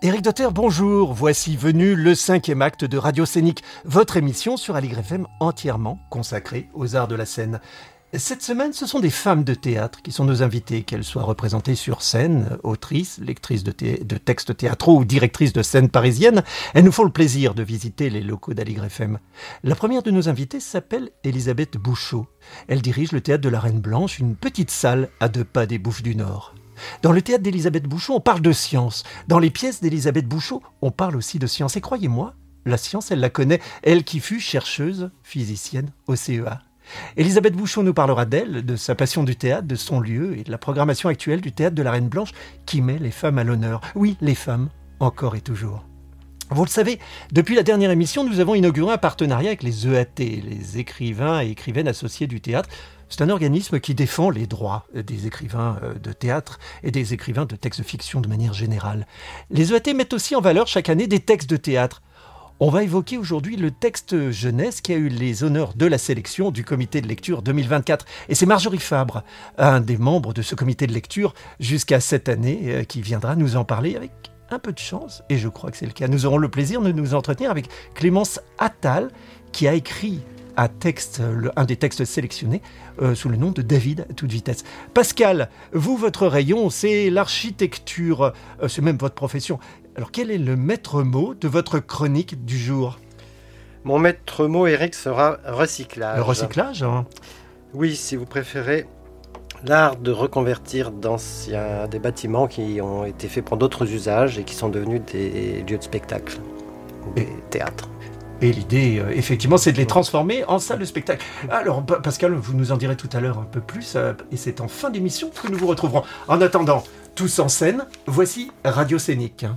Éric Dotter, bonjour. Voici venu le 5e acte de Radio Scénique, votre émission sur Aligre FM entièrement consacrée aux arts de la scène. Cette semaine, ce sont des femmes de théâtre qui sont nos invitées, qu'elles soient représentées sur scène, autrices, lectrices de textes théâtraux ou directrices de scènes parisiennes. Elles nous font le plaisir de visiter les locaux d'Aligre FM. La première de nos invitées s'appelle Elisabeth Bouchot. Elle dirige le théâtre de la Reine Blanche, une petite salle à 2 pas des Bouches du Nord. Dans le théâtre d'Elisabeth Bouchot, on parle de science. Dans les pièces d'Elisabeth Bouchot, on parle aussi de science. Et croyez-moi, la science, elle la connaît, elle qui fut chercheuse, physicienne au CEA. Elisabeth Bouchot nous parlera d'elle, de sa passion du théâtre, de son lieu et de la programmation actuelle du théâtre de la Reine Blanche qui met les femmes à l'honneur. Oui, les femmes, encore et toujours. Vous le savez, depuis la dernière émission, nous avons inauguré un partenariat avec les EAT, les écrivains et écrivaines associés du théâtre. C'est un organisme qui défend les droits des écrivains de théâtre et des écrivains de textes de fiction de manière générale. Les EAT mettent aussi en valeur chaque année des textes de théâtre. On va évoquer aujourd'hui le texte jeunesse qui a eu les honneurs de la sélection du comité de lecture 2024. Et c'est Marjorie Fabre, un des membres de ce comité de lecture jusqu'à cette année, qui viendra nous en parler avec un peu de chance. Et je crois que c'est le cas. Nous aurons le plaisir de nous entretenir avec Clémence Attal, qui a écrit un des textes sélectionnés sous le nom de David à toute vitesse. Pascal, vous, votre rayon, c'est l'architecture, c'est même votre profession. Alors, quel est le maître mot de votre chronique du jour ? Mon maître mot, Eric, sera recyclage. Le recyclage, hein ? Oui, si vous préférez, l'art de reconvertir des bâtiments qui ont été faits pour d'autres usages et qui sont devenus des lieux de spectacle, des théâtres. Et l'idée, effectivement, c'est de les transformer en salle de spectacle. Alors, Pascal, vous nous en direz tout à l'heure un peu plus, et c'est en fin d'émission que nous vous retrouverons. En attendant, tous en scène, voici Radio Scénique.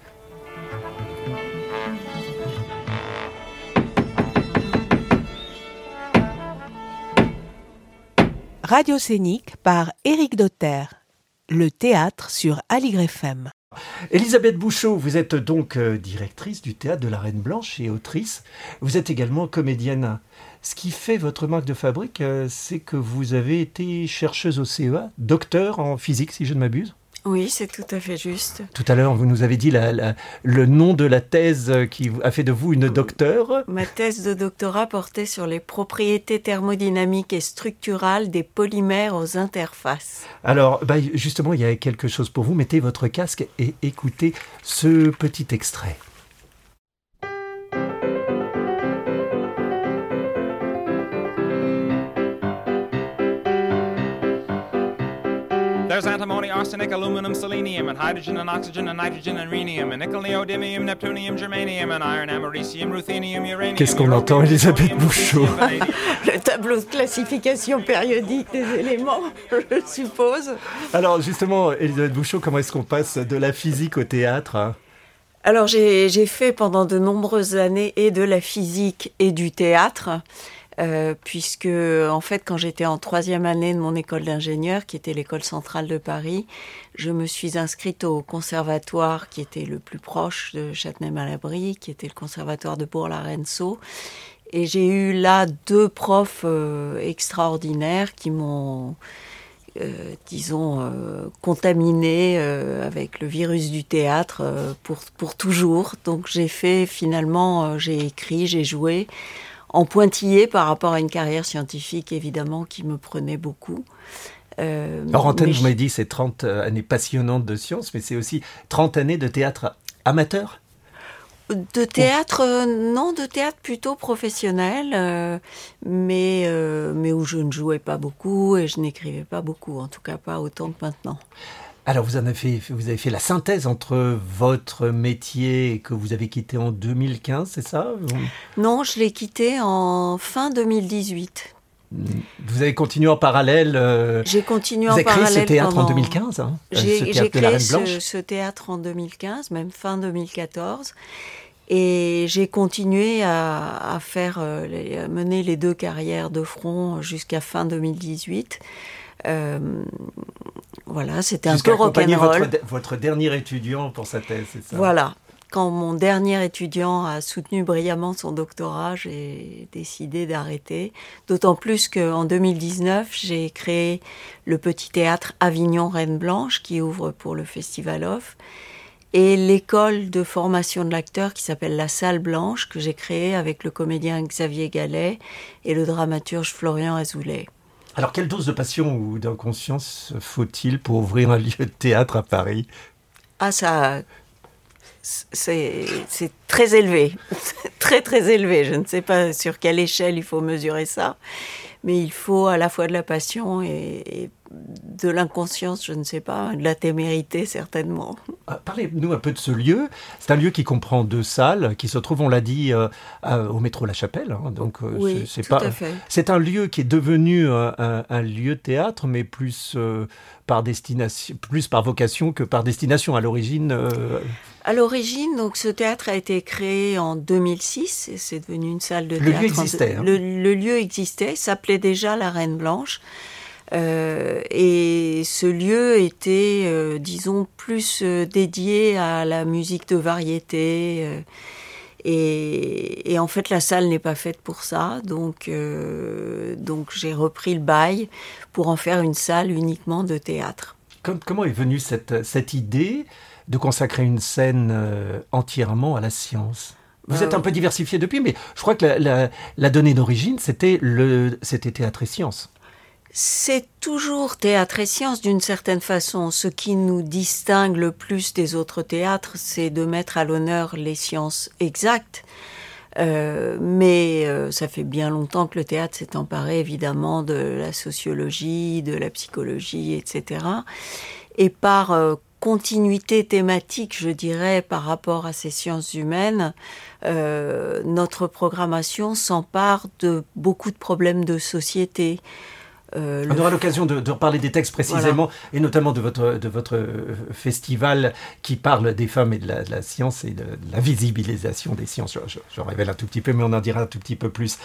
Radio Scénique par Éric Dotter. Le théâtre sur Aligre FM. Elisabeth Bouchot, vous êtes donc directrice du théâtre de la Reine Blanche et autrice. Vous êtes également comédienne. Ce qui fait votre marque de fabrique, c'est que vous avez été chercheuse au CEA, docteur en physique, si je ne m'abuse. Oui, c'est tout à fait juste. Tout à l'heure, vous nous avez dit le nom de la thèse qui a fait de vous une docteure. Ma thèse de doctorat portait sur les propriétés thermodynamiques et structurales des polymères aux interfaces. Alors, justement, il y a quelque chose pour vous. Mettez votre casque et écoutez ce petit extrait. There's antimony, arsenic, aluminum, selenium, and hydrogen, and oxygen, and nitrogen, and rhenium, and nickel, neodymium, neptunium, germanium, and iron, americium, ruthenium, uranium... Qu'est-ce qu'on entend, Elisabeth Bouchot ? Le tableau de classification périodique des éléments, je suppose. Alors justement, Elisabeth Bouchot, comment est-ce qu'on passe de la physique au théâtre ? Alors j'ai fait pendant de nombreuses années et de la physique et du théâtre. Puisque en fait quand j'étais en 3e année de mon école d'ingénieur qui était l'école centrale de Paris, je me suis inscrite au conservatoire qui était le plus proche de Châtenay-Malabry, qui était le conservatoire de Bourg-la-Reine-Sceaux, et j'ai eu là 2 profs extraordinaires qui m'ont contaminé avec le virus du théâtre pour toujours. Donc j'ai écrit, j'ai joué en pointillé par rapport à une carrière scientifique, évidemment, qui me prenait beaucoup. Hors antenne, vous m'avez dit, c'est 30 années passionnantes de sciences, mais c'est aussi 30 années de théâtre amateur ? De théâtre, non, de théâtre plutôt professionnel, mais où je ne jouais pas beaucoup et je n'écrivais pas beaucoup, en tout cas pas autant que maintenant. Alors, vous avez fait la synthèse entre votre métier que vous avez quitté en 2015, c'est ça ? Non, je l'ai quitté en fin 2018. Vous avez continué en parallèle J'ai continué en parallèle. Vous avez créé ce théâtre en 2015, hein, J'ai créé ce théâtre en 2015, même fin 2014. Et j'ai continué à mener les 2 carrières de front jusqu'à fin 2018. Voilà, c'était un peu rock'n'roll. Votre dernier étudiant pour sa thèse, c'est ça ? Voilà. Quand mon dernier étudiant a soutenu brillamment son doctorat, j'ai décidé d'arrêter. D'autant plus qu'en 2019, j'ai créé le petit théâtre Avignon Reine Blanche qui ouvre pour le Festival Off. et l'école de formation de l'acteur qui s'appelle la Salle Blanche, que j'ai créée avec le comédien Xavier Gallet et le dramaturge Florian Azoulay. Alors, quelle dose de passion ou d'inconscience faut-il pour ouvrir un lieu de théâtre à Paris ? Ah, ça, c'est très élevé, très très élevé. Je ne sais pas sur quelle échelle il faut mesurer ça, mais il faut à la fois de la passion et de l'inconscience, je ne sais pas, de la témérité certainement. Parlez-nous un peu de ce lieu. C'est un lieu qui comprend 2 salles, qui se trouvent, on l'a dit, au métro La Chapelle. Donc, oui, tout à fait. C'est un lieu qui est devenu un lieu de théâtre, mais plus par vocation que par destination à l'origine. À l'origine, donc, ce théâtre a été créé en 2006 et c'est devenu une salle de théâtre. Le lieu existait. Le lieu existait, s'appelait déjà la Reine Blanche. Et ce lieu était, disons, plus dédié à la musique de variété. Et en fait, la salle n'est pas faite pour ça. Donc j'ai repris le bail pour en faire une salle uniquement de théâtre. Comment est venue cette idée de consacrer une scène entièrement à la science ? Vous êtes un peu diversifié depuis, mais je crois que la donnée d'origine, c'était théâtre et sciences. C'est toujours théâtre et sciences d'une certaine façon. Ce qui nous distingue le plus des autres théâtres, c'est de mettre à l'honneur les sciences exactes. Mais ça fait bien longtemps que le théâtre s'est emparé évidemment de la sociologie, de la psychologie, etc. Et par continuité thématique, je dirais, par rapport à ces sciences humaines, notre programmation s'empare de beaucoup de problèmes de société. On aura l'occasion de reparler des textes précisément, voilà. Et notamment de votre festival qui parle des femmes et de la science et de la visibilisation des sciences. Je révèle un tout petit peu, mais on en dira un tout petit peu plus.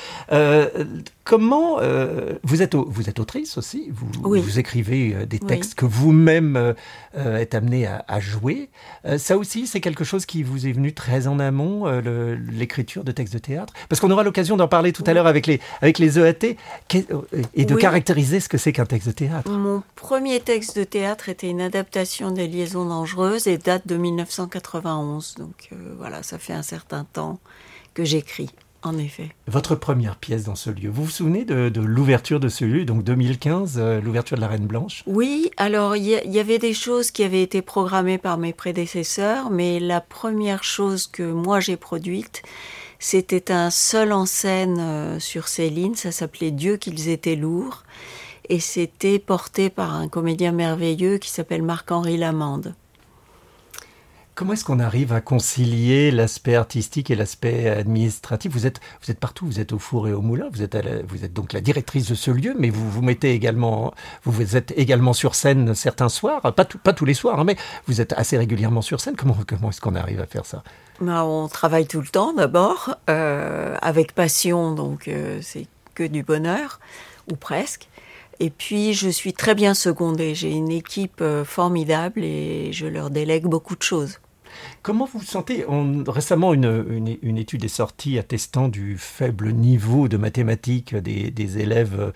Comment vous êtes autrice aussi, vous écrivez des textes que vous-même êtes amenée à jouer. Ça aussi, c'est quelque chose qui vous est venu très en amont, l'écriture de textes de théâtre. Parce qu'on aura l'occasion d'en parler tout à l'heure avec les EAT et de caractériser ce que c'est qu'un texte de théâtre. Mon premier texte de théâtre était une adaptation des Liaisons dangereuses et date de 1991. Donc voilà, ça fait un certain temps que j'écris, en effet. Votre première pièce dans ce lieu, vous vous souvenez de l'ouverture de ce lieu, donc 2015, l'ouverture de la Reine Blanche ? Oui, alors il y avait des choses qui avaient été programmées par mes prédécesseurs, mais la première chose que moi j'ai produite, c'était un seul en scène sur Céline, ça s'appelait « Dieu qu'ils étaient lourds » et c'était porté par un comédien merveilleux qui s'appelle Marc-Henri Lamande. Comment est-ce qu'on arrive à concilier l'aspect artistique et l'aspect administratif ? Vous êtes partout, vous êtes au four et au moulin, vous êtes donc la directrice de ce lieu, mais vous êtes également sur scène certains soirs, pas tous les soirs, hein, mais vous êtes assez régulièrement sur scène. Comment est-ce qu'on arrive à faire ça ? On travaille tout le temps d'abord, avec passion, donc c'est que du bonheur, ou presque. Et puis je suis très bien secondée, j'ai une équipe formidable et je leur délègue beaucoup de choses. Comment vous vous sentez ? Récemment, une étude est sortie attestant du faible niveau de mathématiques des élèves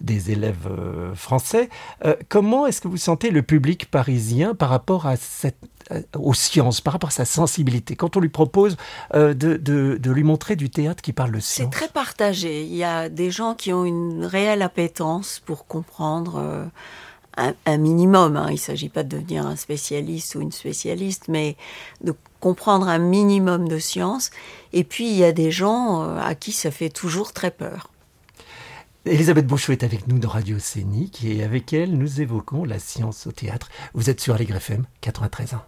français. Comment est-ce que vous sentez le public parisien par rapport à aux sciences, par rapport à sa sensibilité, quand on lui propose de lui montrer du théâtre qui parle de science? C'est très partagé. Il y a des gens qui ont une réelle appétence pour comprendre un minimum. Il ne s'agit pas de devenir un spécialiste ou une spécialiste, mais de comprendre un minimum de science. Et puis, il y a des gens à qui ça fait toujours très peur. Elisabeth Bouchot est avec nous dans Radio Scénique et avec elle, nous évoquons la science au théâtre. Vous êtes sur Aligre FM 93.1.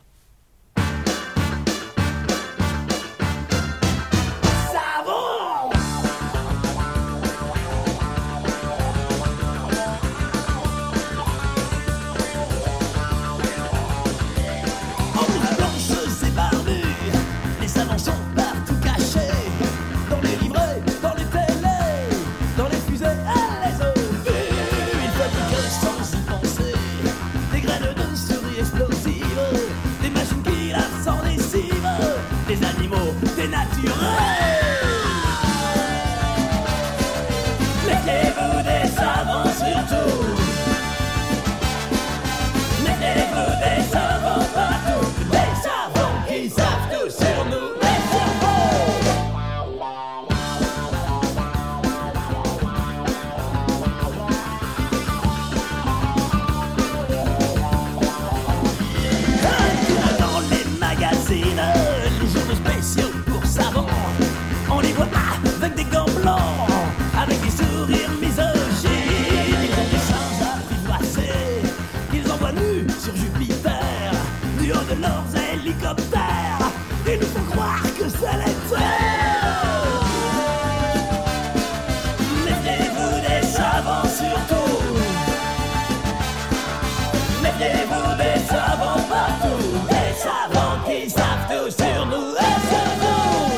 On les voit avec des gants blancs, avec des sourires misogynes. Ils ont des singes apprivoisés, qu'ils envoient nus sur Jupiter, du haut de leurs hélicoptères. Ils nous font croire que c'est l'éther. Méfiez-vous des savants surtout. Méfiez-vous des savants partout. Des savants qui savent tout sur nous et sur nous.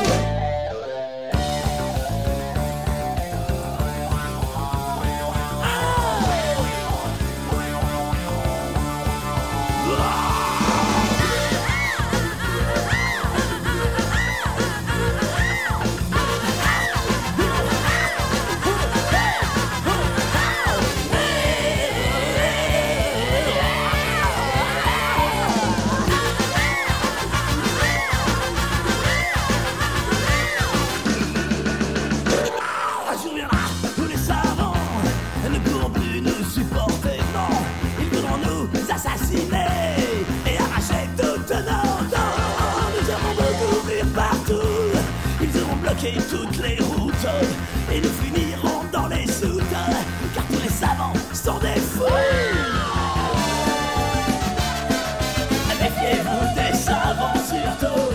Et arracher toutes nos dents. Nous irons recourir partout. Ils auront bloqué toutes les routes et nous finirons dans les soutes, car tous les savants sont des fous. Méfiez-vous des savants surtout.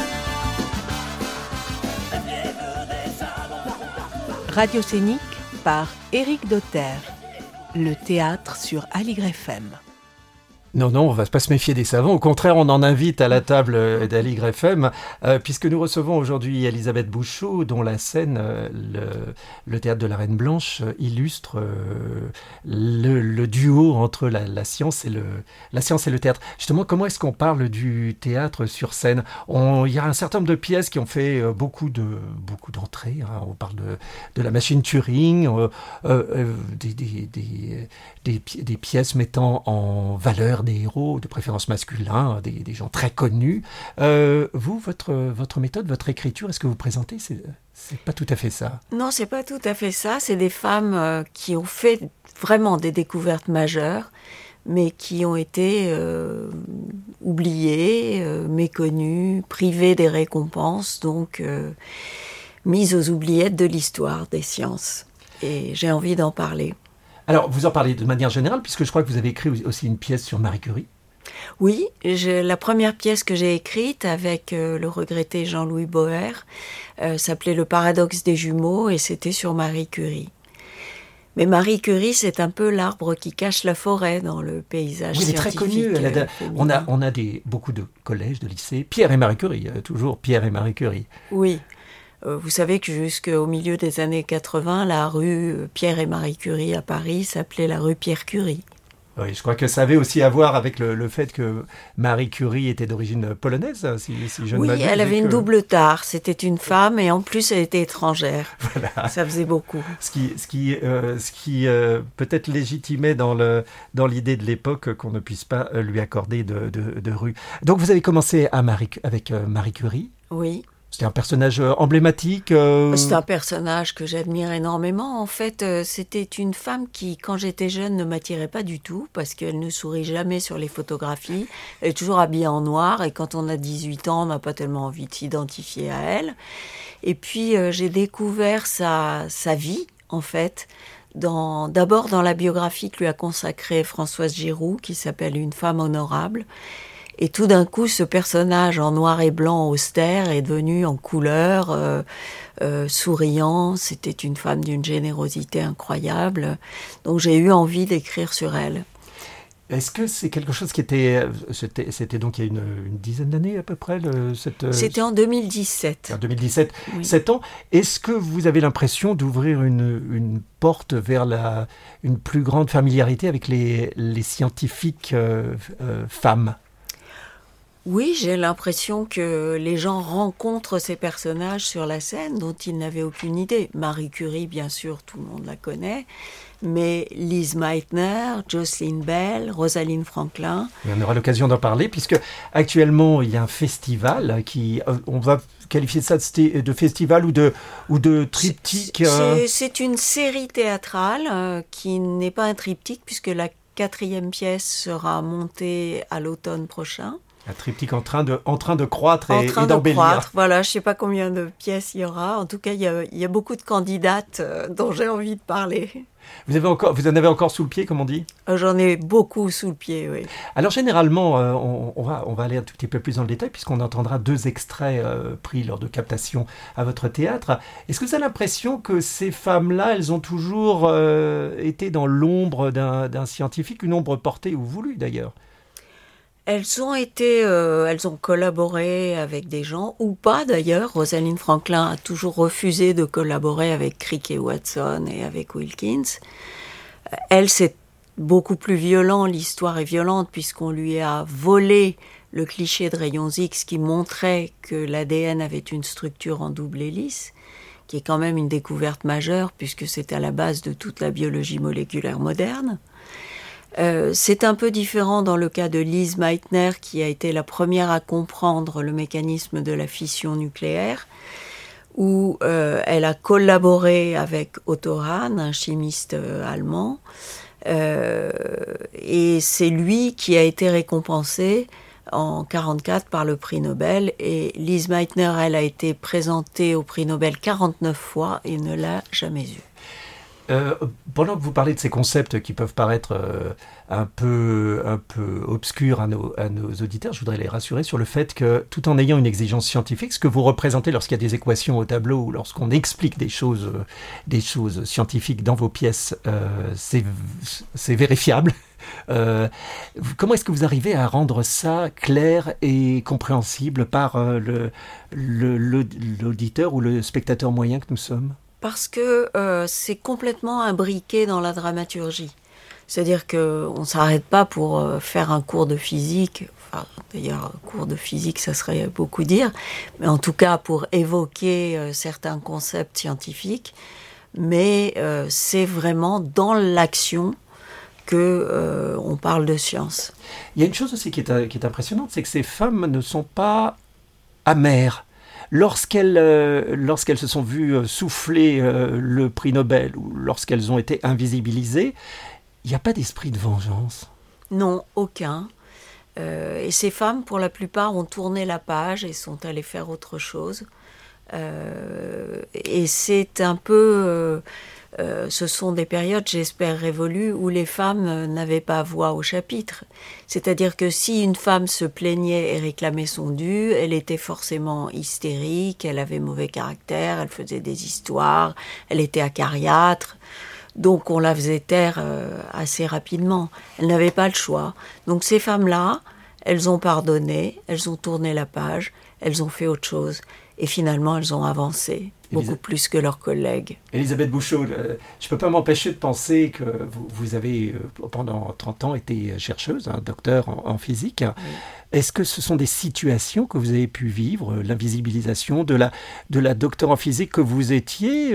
Méfiez-vous des savants. Radio Scénique par Éric Dauter. Le théâtre sur Aligre FM. Non, on va pas se méfier des savants. Au contraire, on en invite à la table d'Aligre FM, puisque nous recevons aujourd'hui Elisabeth Bouchot, dont la scène, le théâtre de la Reine Blanche, illustre le duo entre la science et le théâtre. Justement, comment est-ce qu'on parle du théâtre sur scène ? Il y a un certain nombre de pièces qui ont fait beaucoup d'entrées. Hein. On parle de la machine Turing, des pièces mettant en valeur des héros, de préférence masculins, des gens très connus. Vous, votre méthode, votre écriture, est-ce que vous présentez, c'est pas tout à fait ça? Non, c'est pas tout à fait ça. C'est des femmes qui ont fait vraiment des découvertes majeures, mais qui ont été oubliées, méconnues, privées des récompenses, donc mises aux oubliettes de l'histoire des sciences. Et j'ai envie d'en parler. Alors, vous en parlez de manière générale, puisque je crois que vous avez écrit aussi une pièce sur Marie Curie. Oui, la première pièce que j'ai écrite avec le regretté Jean-Louis Boer s'appelait Le paradoxe des jumeaux et c'était sur Marie Curie. Mais Marie Curie, c'est un peu l'arbre qui cache la forêt dans le paysage scientifique. Oui, elle est très connue. On a beaucoup de collèges, de lycées. Pierre et Marie Curie, toujours Pierre et Marie Curie. Oui. Vous savez que jusqu'au milieu des années 80, la rue Pierre et Marie Curie à Paris s'appelait la rue Pierre Curie. Oui, je crois que ça avait aussi à voir avec le fait que Marie Curie était d'origine polonaise, si je ne m'abuse. Oui, elle avait une double tare. C'était une femme et en plus elle était étrangère. Voilà. Ça faisait beaucoup. Ce qui peut-être légitimait dans l'idée de l'époque qu'on ne puisse pas lui accorder de rue. Donc vous avez commencé avec Marie Curie. Oui. C'était un personnage emblématique. C'est un personnage que j'admire énormément. En fait, c'était une femme qui, quand j'étais jeune, ne m'attirait pas du tout parce qu'elle ne sourit jamais sur les photographies. Elle est toujours habillée en noir et quand on a 18 ans, on n'a pas tellement envie de s'identifier à elle. Et puis, j'ai découvert sa vie, en fait, d'abord dans la biographie que lui a consacrée Françoise Giroud, qui s'appelle « Une femme honorable ». Et tout d'un coup, ce personnage en noir et blanc austère est devenu en couleur, souriant. C'était une femme d'une générosité incroyable. Donc j'ai eu envie d'écrire sur elle. Est-ce que c'est quelque chose qui était donc il y a une dizaine d'années à peu près C'était en 2017. En 2017, oui. 7 ans. Est-ce que vous avez l'impression d'ouvrir une porte vers une plus grande familiarité avec les scientifiques femmes ? Oui, j'ai l'impression que les gens rencontrent ces personnages sur la scène dont ils n'avaient aucune idée. Marie Curie, bien sûr, tout le monde la connaît, mais Lise Meitner, Jocelyn Bell, Rosalind Franklin. Et on aura l'occasion d'en parler, puisque actuellement, il y a un festival qui, on va qualifier ça de festival ou de triptyque. C'est une série théâtrale qui n'est pas un triptyque, puisque la 4e pièce sera montée à l'automne prochain. Un triptyque en train de croître En et train de d'embellir. croître, voilà, je ne sais pas combien de pièces il y aura. En tout cas, il y a beaucoup de candidates dont j'ai envie de parler. Vous en avez encore sous le pied, comme on dit? J'en ai beaucoup sous le pied, oui. Alors généralement, on va aller un tout petit peu plus dans le détail puisqu'on entendra 2 extraits pris lors de captation à votre théâtre. Est-ce que vous avez l'impression que ces femmes-là, elles ont toujours été dans l'ombre d'un scientifique, une ombre portée ou voulue d'ailleurs? Elles ont collaboré avec des gens, ou pas d'ailleurs. Rosalind Franklin a toujours refusé de collaborer avec Crick et Watson et avec Wilkins. Elle, c'est beaucoup plus violent, l'histoire est violente puisqu'on lui a volé le cliché de rayons X qui montrait que l'ADN avait une structure en double hélice, qui est quand même une découverte majeure puisque c'est à la base de toute la biologie moléculaire moderne. C'est un peu différent dans le cas de Lise Meitner, qui a été la première à comprendre le mécanisme de la fission nucléaire, où elle a collaboré avec Otto Hahn, un chimiste allemand, et c'est lui qui a été récompensé en 1944 par le prix Nobel, et Lise Meitner, elle a été présentée au prix Nobel 49 fois et ne l'a jamais eu. Pendant que vous parlez de ces concepts qui peuvent paraître un peu obscurs à nos auditeurs, je voudrais les rassurer sur le fait que, tout en ayant une exigence scientifique, ce que vous représentez lorsqu'il y a des équations au tableau ou lorsqu'on explique des choses scientifiques dans vos pièces, c'est vérifiable. Comment est-ce que vous arrivez à rendre ça clair et compréhensible par l'auditeur ou le spectateur moyen que nous sommes? Parce que c'est complètement imbriqué dans la dramaturgie. C'est-à-dire qu'on ne s'arrête pas pour faire un cours de physique. Enfin, d'ailleurs, un cours de physique, ça serait beaucoup dire. Mais en tout cas, pour évoquer certains concepts scientifiques. Mais c'est vraiment dans l'action qu'on parle de science. Il y a une chose aussi qui est impressionnante, c'est que ces femmes ne sont pas amères. Lorsqu'elles se sont vues souffler le prix Nobel ou lorsqu'elles ont été invisibilisées, il n'y a pas d'esprit de vengeance. Non, aucun. Et ces femmes, pour la plupart, ont tourné la page et sont allées faire autre chose. Et c'est un peu... ce sont des périodes, j'espère, révolues où les femmes n'avaient pas voix au chapitre. C'est-à-dire que si une femme se plaignait et réclamait son dû, elle était forcément hystérique, elle avait mauvais caractère, elle faisait des histoires, elle était acariâtre. Donc on la faisait taire assez rapidement. Elle n'avait pas le choix. Donc ces femmes-là, elles ont pardonné, elles ont tourné la page, elles ont fait autre chose. Et finalement, elles ont avancé. Beaucoup plus que leurs collègues. Elisabeth Bouchot, je ne peux pas m'empêcher de penser que vous avez pendant 30 ans été chercheuse, docteur en physique. Oui. Est-ce que ce sont des situations que vous avez pu vivre, l'invisibilisation de la docteure en physique que vous étiez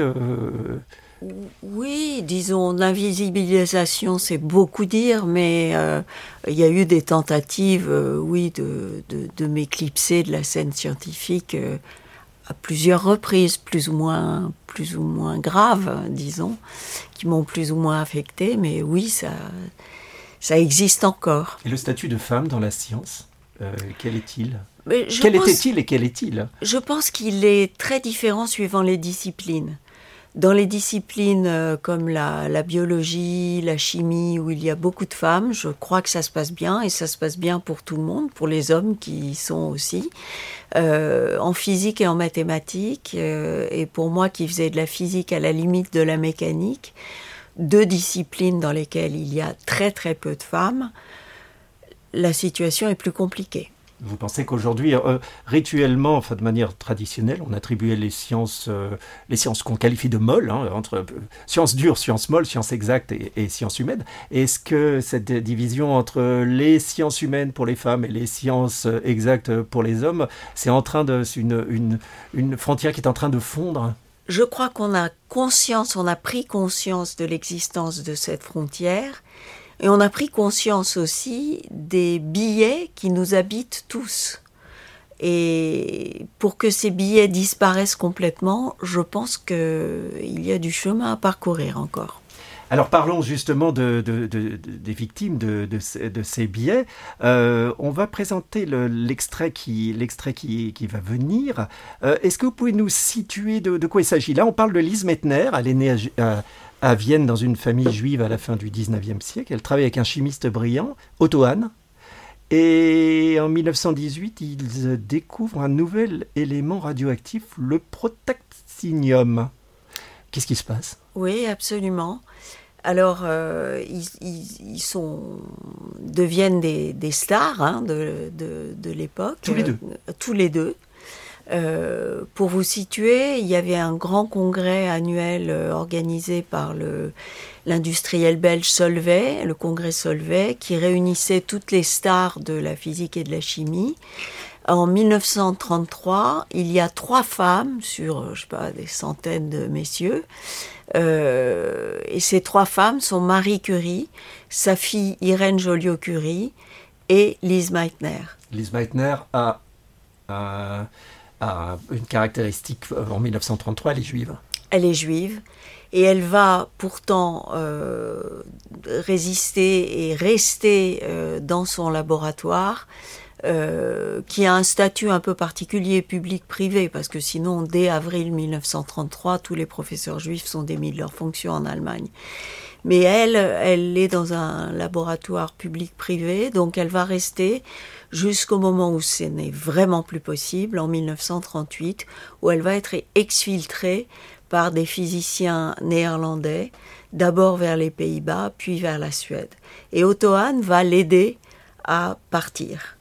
Oui, disons, l'invisibilisation, c'est beaucoup dire, mais il y a eu des tentatives, oui, de m'éclipser de la scène scientifique à plusieurs reprises, plus ou moins graves, disons, qui m'ont plus ou moins affectée, mais oui, ça existe encore. Et le statut de femme dans la science, quel est-il ? Quel était-il ? Je pense qu'il est très différent suivant les disciplines. Dans les disciplines comme la biologie, la chimie, où il y a beaucoup de femmes, je crois que ça se passe bien, et ça se passe bien pour tout le monde, pour les hommes qui y sont aussi. En physique et en mathématiques, et pour moi qui faisais de la physique à la limite de la mécanique, 2 disciplines dans lesquelles il y a très très peu de femmes, la situation est plus compliquée. Vous pensez qu'aujourd'hui, rituellement, enfin de manière traditionnelle, on attribuait les sciences qu'on qualifie de molles, entre sciences dures, sciences molles, sciences exactes et sciences humaines. Est-ce que cette division entre les sciences humaines pour les femmes et les sciences exactes pour les hommes, c'est en train une frontière qui est en train de fondre ? Je crois qu'on a pris conscience de l'existence de cette frontière. Et on a pris conscience aussi des biais qui nous habitent tous. Et pour que ces biais disparaissent complètement, je pense qu'il y a du chemin à parcourir encore. Alors parlons justement des victimes de ces biais. On va présenter l'extrait qui va venir. Est-ce que vous pouvez nous situer de quoi il s'agit? Là, on parle de Lise Meitner. Elle est née à Vienne dans une famille juive à la fin du 19e siècle. Elle travaille avec un chimiste brillant, Otto Hahn. Et en 1918, ils découvrent un nouvel élément radioactif, le protactinium. Qu'est-ce qui se passe? Oui, absolument. Alors, ils deviennent des stars de l'époque. Tous les deux. Tous les deux. Pour vous situer, il y avait un grand congrès annuel organisé par l'industriel belge Solvay, le congrès Solvay, qui réunissait toutes les stars de la physique et de la chimie. En 1933, il y a 3 femmes sur, des centaines de messieurs. Et ces 3 femmes sont Marie Curie, sa fille Irène Joliot-Curie et Lise Meitner. Lise Meitner a une caractéristique en 1933, elle est juive. Elle est juive et elle va pourtant résister et rester dans son laboratoire qui a un statut un peu particulier public-privé parce que sinon dès avril 1933 tous les professeurs juifs sont démis de leurs fonctions en Allemagne. Mais elle est dans un laboratoire public-privé, donc elle va rester jusqu'au moment où ce n'est vraiment plus possible, en 1938, où elle va être exfiltrée par des physiciens néerlandais, d'abord vers les Pays-Bas, puis vers la Suède. Et Otto Hahn va l'aider à partir.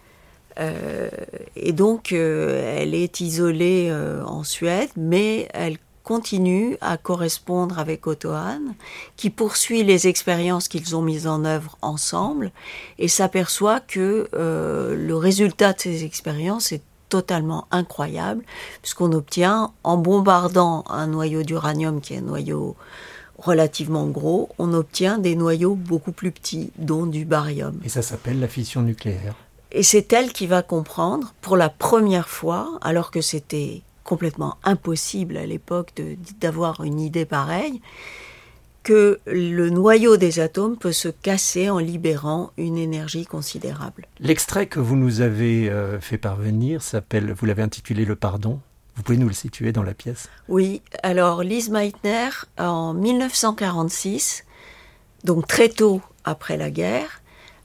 Et donc, elle est isolée en Suède, mais elle continue à correspondre avec Otto Hahn, qui poursuit les expériences qu'ils ont mises en œuvre ensemble et s'aperçoit que le résultat de ces expériences est totalement incroyable, puisqu'on obtient, en bombardant un noyau d'uranium qui est un noyau relativement gros, on obtient des noyaux beaucoup plus petits, dont du baryum. Et ça s'appelle la fission nucléaire. Et c'est elle qui va comprendre, pour la première fois, alors que c'était complètement impossible à l'époque d'avoir une idée pareille, que le noyau des atomes peut se casser en libérant une énergie considérable. L'extrait que vous nous avez fait parvenir s'appelle, vous l'avez intitulé « Le pardon ». Vous pouvez nous le situer dans la pièce? Oui, alors Lise Meitner, en 1946, donc très tôt après la guerre,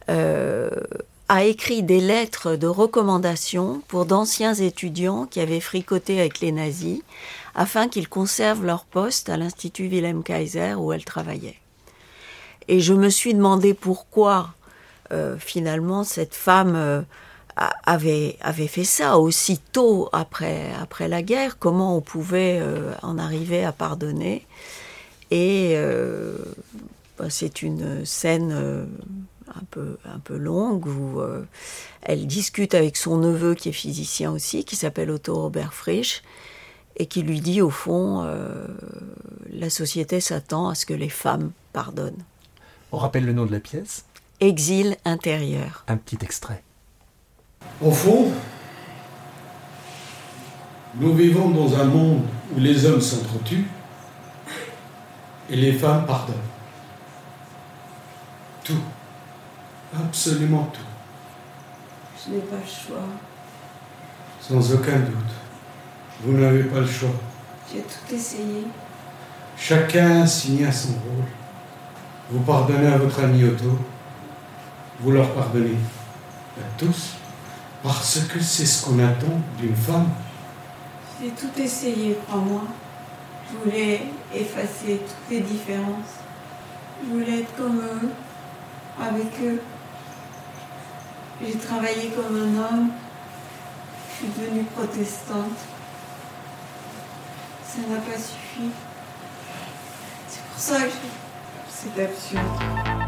a écrit des lettres de recommandation pour d'anciens étudiants qui avaient fricoté avec les nazis afin qu'ils conservent leur poste à l'Institut Wilhelm Kaiser où elle travaillait. Et je me suis demandé pourquoi finalement cette femme avait fait ça aussitôt après la guerre, comment on pouvait en arriver à pardonner. Et c'est une scène un peu longue où elle discute avec son neveu qui est physicien aussi, qui s'appelle Otto Robert Frisch, et qui lui dit au fond la société s'attend à ce que les femmes pardonnent. On rappelle le nom de la pièce? Exil intérieur. Un petit extrait. Au fond, nous vivons dans un monde où les hommes s'entretuent et les femmes pardonnent. Tout. Absolument tout. Je n'ai pas le choix. Sans aucun doute. Vous n'avez pas le choix. J'ai tout essayé. Chacun signa son rôle. Vous pardonnez à votre ami Otto. Vous leur pardonnez à tous. Parce que c'est ce qu'on attend d'une femme. J'ai tout essayé, crois-moi. Je voulais effacer toutes les différences. Je voulais être comme eux, avec eux. J'ai travaillé comme un homme. Je suis devenue protestante. Ça n'a pas suffi. C'est pour ça que c'est absurde.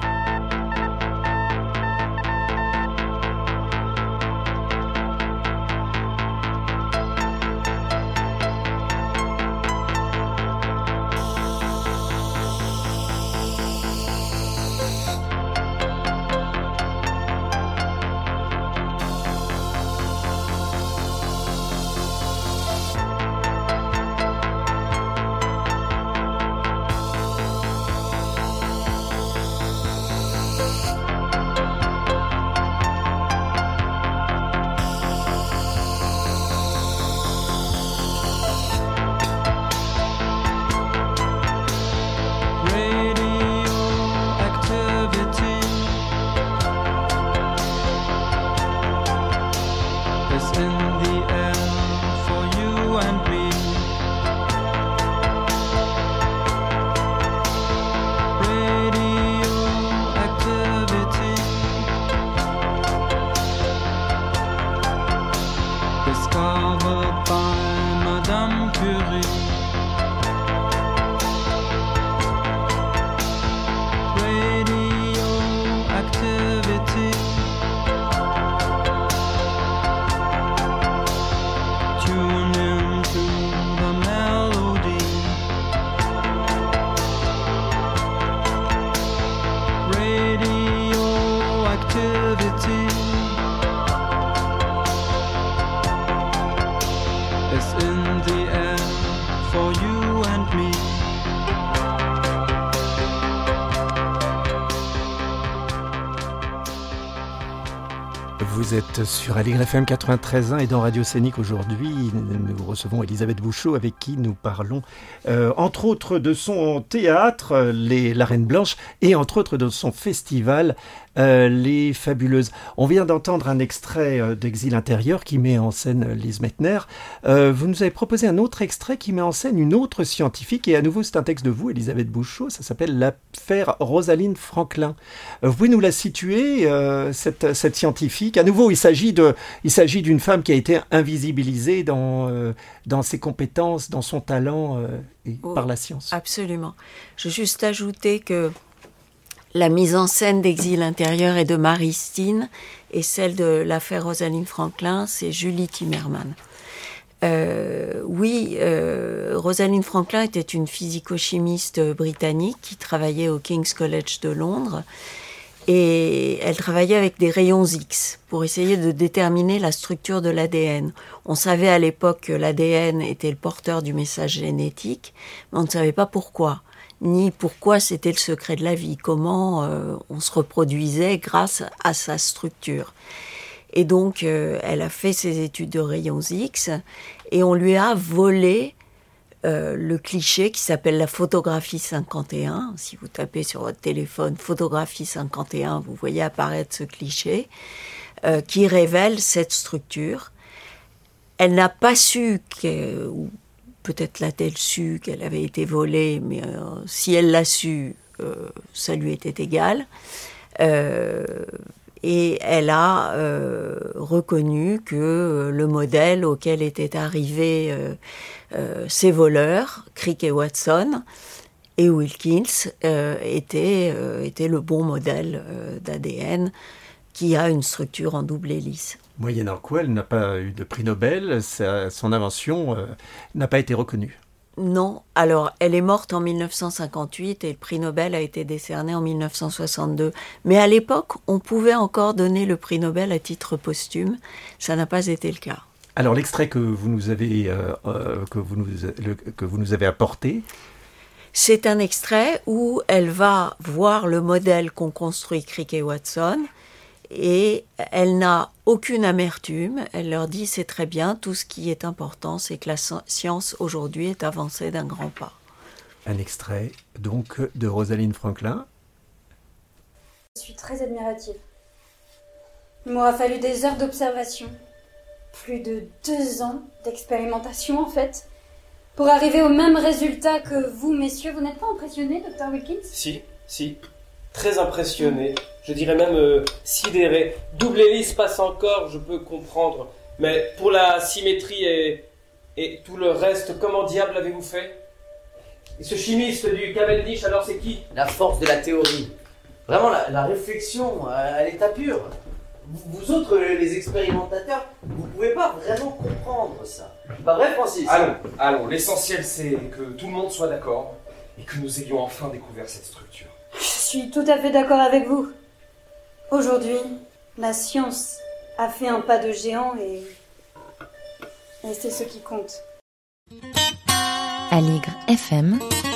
Vous êtes sur Aligre FM 93.1 et dans Radio Scénique aujourd'hui, nous recevons Elisabeth Bouchot avec qui nous parlons entre autres de son théâtre, La Reine Blanche, et entre autres de son festival, Les Fabuleuses. On vient d'entendre un extrait d'Exil intérieur qui met en scène Lise Meitner. Vous nous avez proposé un autre extrait qui met en scène une autre scientifique, et à nouveau c'est un texte de vous, Elisabeth Bouchot, ça s'appelle l'affaire Rosalind Franklin. Vous pouvez nous la situer, cette scientifique? À nouveau, il s'agit d'une femme qui a été invisibilisée dans ses compétences, dans son talent par la science. Absolument. Je veux juste ajouter que la mise en scène d'Exil intérieur et de Marie Steen et celle de l'affaire Rosalind Franklin, c'est Julie Timmerman. Rosalind Franklin était une physico-chimiste britannique qui travaillait au King's College de Londres. Et elle travaillait avec des rayons X pour essayer de déterminer la structure de l'ADN. On savait à l'époque que l'ADN était le porteur du message génétique, mais on ne savait pas pourquoi, ni pourquoi c'était le secret de la vie, comment on se reproduisait grâce à sa structure. Et donc, elle a fait ses études de rayons X et on lui a volé le cliché qui s'appelle la photographie 51. Si vous tapez sur votre téléphone photographie 51, vous voyez apparaître ce cliché qui révèle cette structure. Elle n'a pas su, ou peut-être l'a-t-elle su, qu'elle avait été volée, mais si elle l'a su, ça lui était égal. Et elle a reconnu que le modèle auquel étaient arrivés ces voleurs, Crick et Watson et Wilkins, était le bon modèle d'ADN qui a une structure en double hélice. Moyennant quoi, elle n'a pas eu de prix Nobel, son invention n'a pas été reconnue. Non, alors elle est morte en 1958 et le prix Nobel a été décerné en 1962. Mais à l'époque, on pouvait encore donner le prix Nobel à titre posthume. Ça n'a pas été le cas. Alors l'extrait que vous nous avez apporté, c'est un extrait où elle va voir le modèle qu'ont construit Crick et Watson et elle n'a aucune amertume. Elle leur dit c'est très bien, tout ce qui est important, c'est que la science aujourd'hui est avancée d'un grand pas. Un extrait donc de Rosalind Franklin. Je suis très admirative. Il m'aura fallu des heures d'observation, plus de 2 ans d'expérimentation en fait, pour arriver au même résultat que vous, messieurs. Vous n'êtes pas impressionnés, Dr. Wilkins ? Si. Très impressionné. Je dirais même sidéré. Double hélice passe encore, je peux comprendre. Mais pour la symétrie et tout le reste, comment diable l'avez-vous fait ? Et ce chimiste du Cavendish, alors c'est qui ? La force de la théorie. Vraiment, la réflexion à l'état pur. Vous autres, les expérimentateurs, vous pouvez pas vraiment comprendre ça. Pas vrai, Francis ? Allons. L'essentiel, c'est que tout le monde soit d'accord et que nous ayons enfin découvert cette structure. Je suis tout à fait d'accord avec vous. Aujourd'hui, la science a fait un pas de géant et c'est ce qui compte. Aligre FM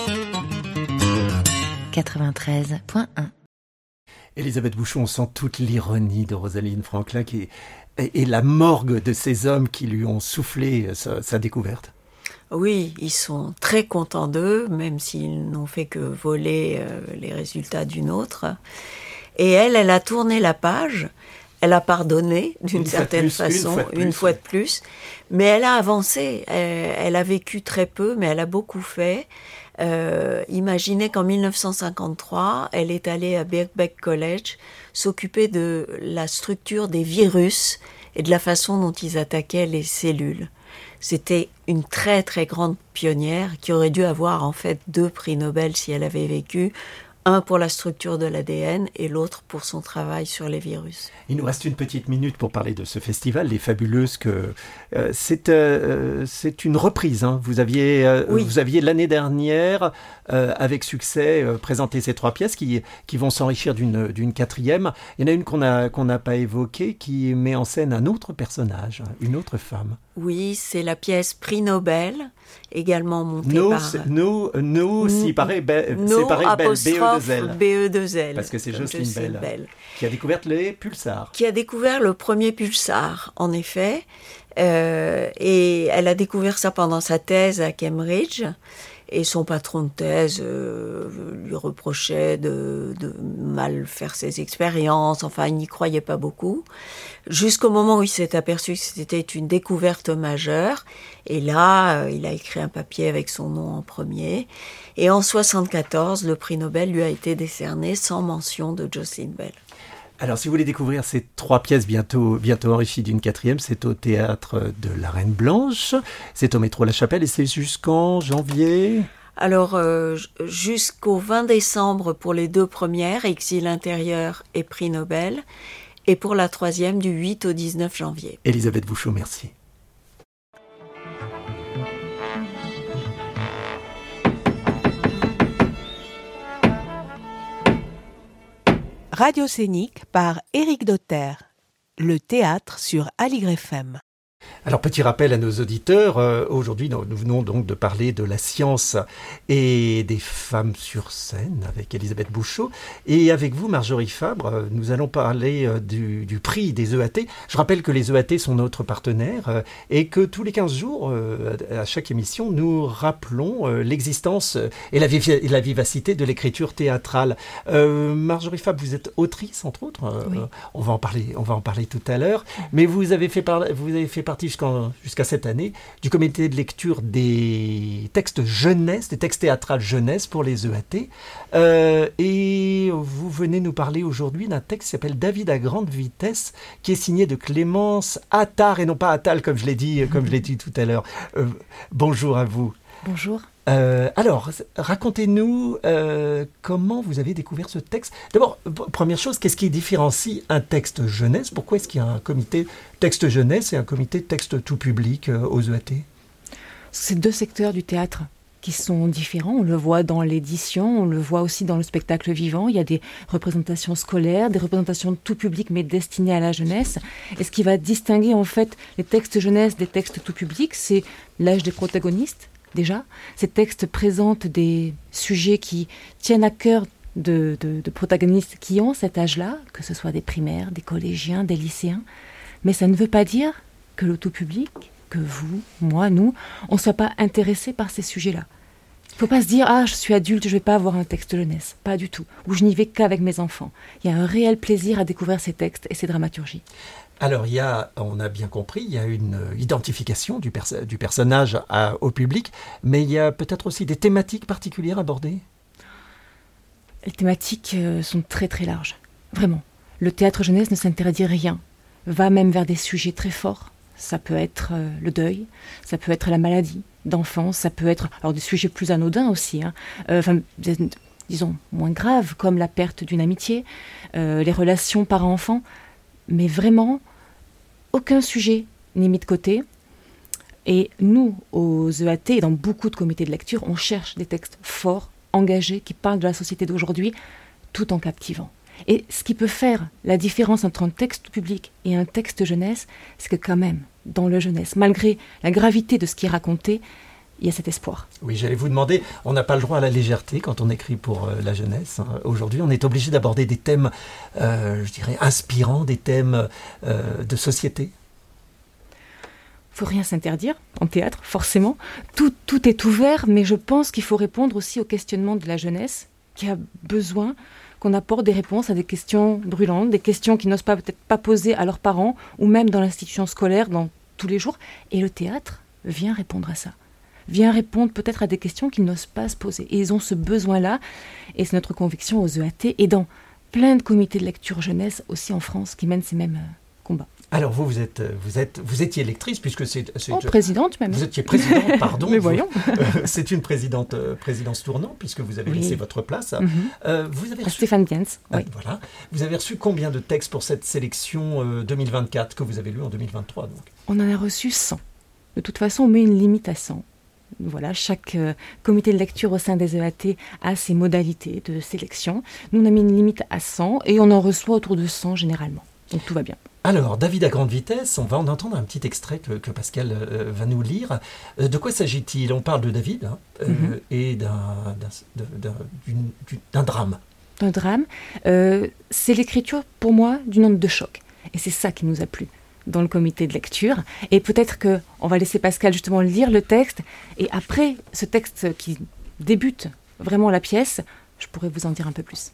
93.1. Elisabeth Bouchot, on sent toute l'ironie de Rosalind Franklin et la morgue de ces hommes qui lui ont soufflé sa découverte. Oui, ils sont très contents d'eux, même s'ils n'ont fait que voler les résultats d'une autre. Et elle a tourné la page, elle a pardonné d'une certaine façon, une fois de plus, mais elle a avancé, elle a vécu très peu, mais elle a beaucoup fait. Imaginez qu'en 1953, elle est allée à Birkbeck College s'occuper de la structure des virus et de la façon dont ils attaquaient les cellules. C'était une très très grande pionnière qui aurait dû avoir en fait 2 prix Nobel si elle avait vécu. Un pour la structure de l'ADN et l'autre pour son travail sur les virus. Il nous reste une petite minute pour parler de ce festival, Les Fabuleuses. C'est une reprise. Hein. Vous aviez l'année dernière, avec succès, présenté ces 3 pièces qui vont s'enrichir d'une 4e. Il y en a une qu'on n'a pas évoquée qui met en scène un autre personnage, une autre femme. Oui, c'est la pièce Prix Nobel, également montée par... c'est pareil, BE2L. Parce que c'est Jocelyne Bell qui a découvert les pulsars. Qui a découvert le premier pulsar, en effet. Et elle a découvert ça pendant sa thèse à Cambridge. Et son patron de thèse lui reprochait de mal faire ses expériences. Enfin, il n'y croyait pas beaucoup. Jusqu'au moment où il s'est aperçu que c'était une découverte majeure. Et là, il a écrit un papier avec son nom en premier. Et en 1974, le prix Nobel lui a été décerné sans mention de Jocelyne Bell. Alors, si vous voulez découvrir ces 3 pièces bientôt enrichies d'une 4e, c'est au Théâtre de la Reine Blanche, c'est au métro La Chapelle et c'est jusqu'en janvier. Alors, jusqu'au 20 décembre pour les 2 premières, Exil intérieur et prix Nobel, et pour la 3e du 8 au 19 janvier. Elisabeth Bouchot, merci. Radio Scénique par Éric Dauter. Le théâtre sur Aligre FM. Alors, petit rappel à nos auditeurs, aujourd'hui nous venons donc de parler de la science et des femmes sur scène avec Elisabeth Bouchot. Et avec vous, Marjorie Fabre, nous allons parler du prix des EAT. Je rappelle que les EAT sont notre partenaire et que tous les 15 jours, à chaque émission, nous rappelons l'existence et la vivacité de l'écriture théâtrale. Marjorie Fabre, vous êtes autrice, entre autres. Oui. On va en parler tout à l'heure. Mais vous avez fait partie jusqu'à cette année du comité de lecture des textes jeunesse, des textes théâtrales jeunesse pour les EAT. Et vous venez nous parler aujourd'hui d'un texte qui s'appelle David à grande vitesse, qui est signé de Clémence Attard et non pas Attal, comme je l'ai dit tout à l'heure. Bonjour à vous. Bonjour. Alors, racontez-nous comment vous avez découvert ce texte. D'abord, première chose, qu'est-ce qui différencie un texte jeunesse ? Pourquoi est-ce qu'il y a un comité texte jeunesse et un comité texte tout public aux EAT ? C'est 2 secteurs du théâtre qui sont différents. On le voit dans l'édition, on le voit aussi dans le spectacle vivant. Il y a des représentations scolaires, des représentations tout public mais destinées à la jeunesse. Et ce qui va distinguer en fait les textes jeunesse des textes tout public, c'est l'âge des protagonistes. Déjà, ces textes présentent des sujets qui tiennent à cœur de protagonistes qui ont cet âge-là, que ce soit des primaires, des collégiens, des lycéens. Mais ça ne veut pas dire que le tout public, que vous, moi, nous, on ne soit pas intéressés par ces sujets-là. Il ne faut pas se dire « Ah, je suis adulte, je ne vais pas avoir un texte jeunesse ». Pas du tout. Ou je n'y vais qu'avec mes enfants. Il y a un réel plaisir à découvrir ces textes et ces dramaturgies. Alors, on a bien compris, il y a une identification du personnage au public, mais il y a peut-être aussi des thématiques particulières abordées. Les thématiques sont très très larges, vraiment. Le théâtre jeunesse ne s'interdit rien, va même vers des sujets très forts. Ça peut être le deuil, ça peut être la maladie d'enfance, ça peut être alors des sujets plus anodins aussi, disons moins graves, comme la perte d'une amitié, les relations parents-enfants. Mais vraiment, aucun sujet n'est mis de côté. Et nous, aux EAT, et dans beaucoup de comités de lecture, on cherche des textes forts, engagés, qui parlent de la société d'aujourd'hui, tout en captivant. Et ce qui peut faire la différence entre un texte public et un texte jeunesse, c'est que quand même, dans le jeunesse, malgré la gravité de ce qui est raconté, il y a cet espoir. Oui, j'allais vous demander, on n'a pas le droit à la légèreté quand on écrit pour la jeunesse. Aujourd'hui, on est obligé d'aborder des thèmes, je dirais, inspirants, des thèmes de société. Il ne faut rien s'interdire en théâtre, forcément. Tout est ouvert, mais je pense qu'il faut répondre aussi aux questionnements de la jeunesse, qui a besoin qu'on apporte des réponses à des questions brûlantes, des questions qu'ils n'osent peut-être pas poser à leurs parents, ou même dans l'institution scolaire, dans tous les jours. Et le théâtre vient répondre à ça. Vient répondre peut-être à des questions qu'ils n'osent pas se poser. Et ils ont ce besoin-là, et c'est notre conviction aux EAT, et dans plein de comités de lecture jeunesse, aussi en France, qui mènent ces mêmes combats. Alors vous étiez lectrice puisque c'est présidente même. Vous étiez présidente, pardon. Mais voyons. C'est une présidence tournant puisque vous avez laissé votre place. Vous avez reçu Stéphane Biens. Oui. Voilà. Vous avez reçu combien de textes pour cette sélection 2024 que vous avez lu en 2023 donc? On en a reçu 100. De toute façon, on met une limite à 100. Voilà, chaque comité de lecture au sein des EAT a ses modalités de sélection. Nous, on a mis une limite à 100 et on en reçoit autour de 100 généralement. Donc tout va bien. Alors, David à grande vitesse, on va en entendre un petit extrait que Pascal va nous lire. De quoi s'agit-il? On parle de David et d'un drame. Un drame, c'est l'écriture pour moi d'une onde de choc. Et c'est ça qui nous a plu dans le comité de lecture. Et peut-être qu'on va laisser Pascal justement lire le texte. Et après ce texte qui débute vraiment la pièce, je pourrais vous en dire un peu plus.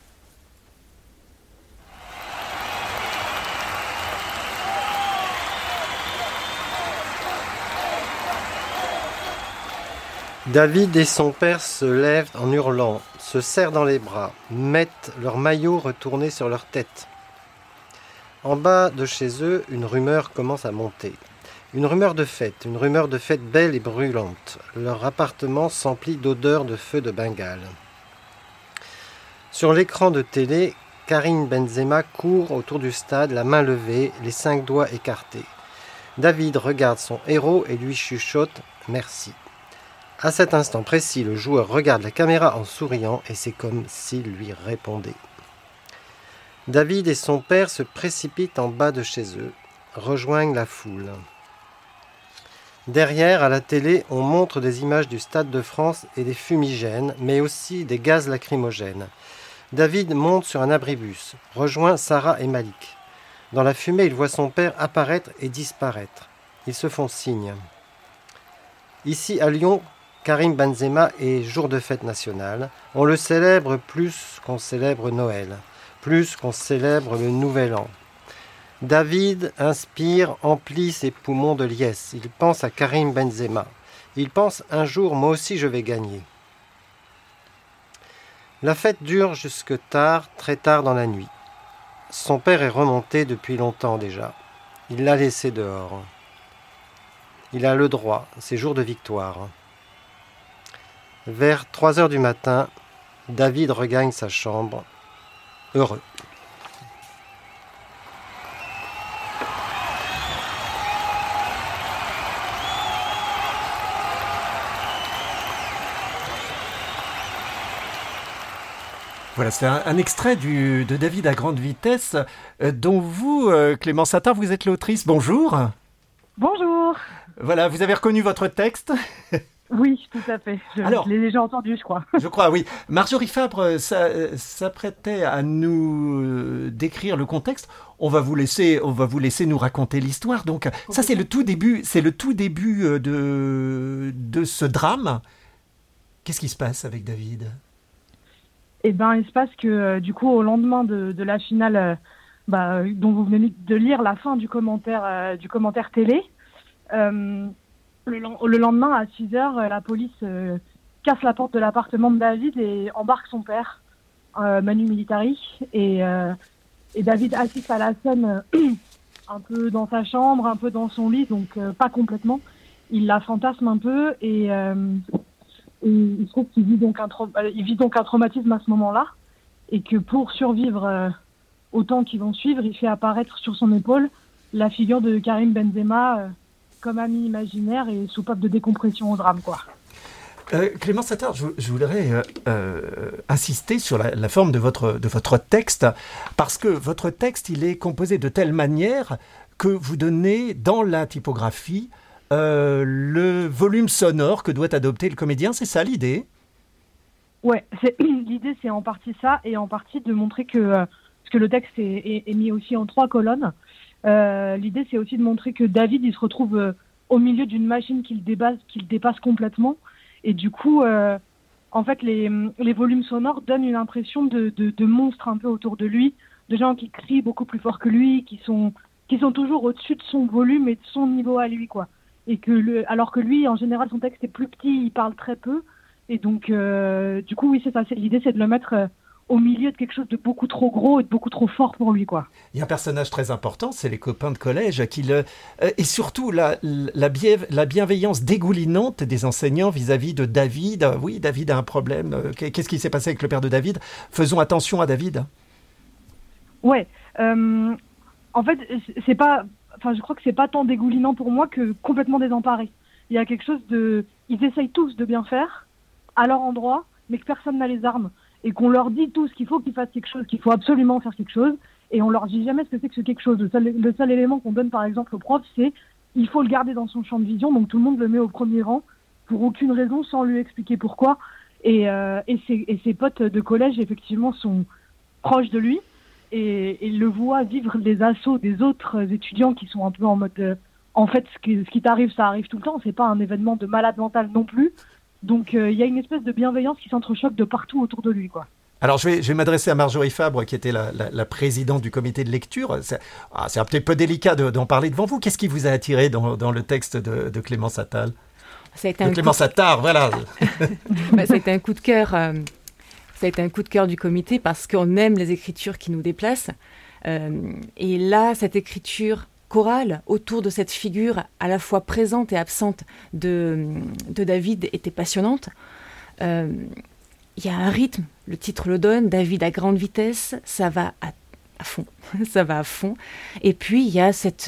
David et son père se lèvent en hurlant, se serrent dans les bras, mettent leurs maillots retournés sur leur tête. En bas de chez eux, une rumeur commence à monter. Une rumeur de fête belle et brûlante. Leur appartement s'emplit d'odeurs de feu de Bengale. Sur l'écran de télé, Karim Benzema court autour du stade, la main levée, les 5 doigts écartés. David regarde son héros et lui chuchote « Merci ». À cet instant précis, le joueur regarde la caméra en souriant et c'est comme s'il lui répondait. David et son père se précipitent en bas de chez eux, rejoignent la foule. Derrière, à la télé, on montre des images du Stade de France et des fumigènes, mais aussi des gaz lacrymogènes. David monte sur un abribus, rejoint Sarah et Malik. Dans la fumée, il voit son père apparaître et disparaître. Ils se font signe. Ici, à Lyon, Karim Benzema est jour de fête nationale. On le célèbre plus qu'on célèbre Noël, plus qu'on célèbre le Nouvel An. David inspire, emplit ses poumons de liesse. Il pense à Karim Benzema. Il pense un jour, moi aussi je vais gagner. La fête dure jusque tard, très tard dans la nuit. Son père est remonté depuis longtemps déjà. Il l'a laissé dehors. Il a le droit, c'est jour de victoire. Vers 3h du matin, David regagne sa chambre, heureux. Voilà, c'est un extrait de David à grande vitesse, dont vous, Clémence Attard, vous êtes l'autrice. Bonjour. Bonjour. Voilà, vous avez reconnu votre texte? Oui, tout à fait. Je l'ai déjà entendu, je crois. Je crois, oui. Marjorie Fabre s'apprêtait à nous décrire le contexte. On va vous laisser nous raconter l'histoire. Donc, ça, c'est le tout début de ce drame. Qu'est-ce qui se passe avec David? Eh ben, il se passe que, du coup, au lendemain de la finale, dont vous venez de lire la fin du commentaire télé, le lendemain, à 6h, la police casse la porte de l'appartement de David et embarque son père, Manu Militari. Et David assiste à la scène un peu dans sa chambre, un peu dans son lit, donc pas complètement. Il la fantasme un peu et il trouve qu'il vit donc un traumatisme à ce moment-là. Et que pour survivre au temps qui vont suivre, il fait apparaître sur son épaule la figure de Karim Benzema comme ami imaginaire et soupape de décompression au drame, quoi. Clémence Attard, je voudrais insister sur la forme de votre texte, parce que votre texte, il est composé de telle manière que vous donnez dans la typographie le volume sonore que doit adopter le comédien. C'est ça l'idée? Ouais, l'idée c'est en partie ça, et en partie de montrer que le texte est mis aussi en 3 colonnes. L'idée, c'est aussi de montrer que David, il se retrouve au milieu d'une machine qu'il dépasse complètement. Et du coup, en fait, les volumes sonores donnent une impression de monstre un peu autour de lui, de gens qui crient beaucoup plus fort que lui, qui sont toujours au-dessus de son volume et de son niveau à lui, quoi. Et alors que lui, en général, son texte est plus petit, il parle très peu. Et donc, du coup, oui, c'est ça. L'idée, c'est de le mettre au milieu de quelque chose de beaucoup trop gros et de beaucoup trop fort pour lui, quoi. Il y a un personnage très important, c'est les copains de collège, et surtout la bienveillance dégoulinante des enseignants vis-à-vis de David. Oui, David a un problème. Qu'est-ce qui s'est passé avec le père de David ? Faisons attention à David. Ouais. En fait, c'est pas. Enfin, je crois que c'est pas tant dégoulinant pour moi que complètement désemparé. Il y a quelque chose de. Ils essayent tous de bien faire à leur endroit, mais que personne n'a les armes. Et qu'on leur dit tous qu'il faut qu'ils fassent quelque chose, qu'il faut absolument faire quelque chose, et on leur dit jamais ce que c'est que ce quelque chose. Le seul élément qu'on donne par exemple au prof, c'est il faut le garder dans son champ de vision, donc tout le monde le met au premier rang, pour aucune raison, sans lui expliquer pourquoi. Et ses potes de collège, effectivement, sont proches de lui, et le voient vivre les assauts des autres étudiants qui sont un peu en mode... en fait, ce qui t'arrive, ça arrive tout le temps, c'est pas un événement de malade mental non plus. Donc il y a une espèce de bienveillance qui s'entrechoque de partout autour de lui, quoi. Alors je vais m'adresser à Marjorie Fabre, qui était la présidente du comité de lecture. C'est un petit peu délicat d'en parler devant vous. Qu'est-ce qui vous a attiré dans le texte de Clémence Attal ? Clémence Attard, voilà. Ça a été un coup de cœur. Ça a été un coup de cœur du comité parce qu'on aime les écritures qui nous déplacent. Et là, cette écriture chorale autour de cette figure à la fois présente et absente de David était passionnante. Il y a un rythme, le titre le donne, David à grande vitesse, ça va à fond, ça va à fond. Et puis il y a cette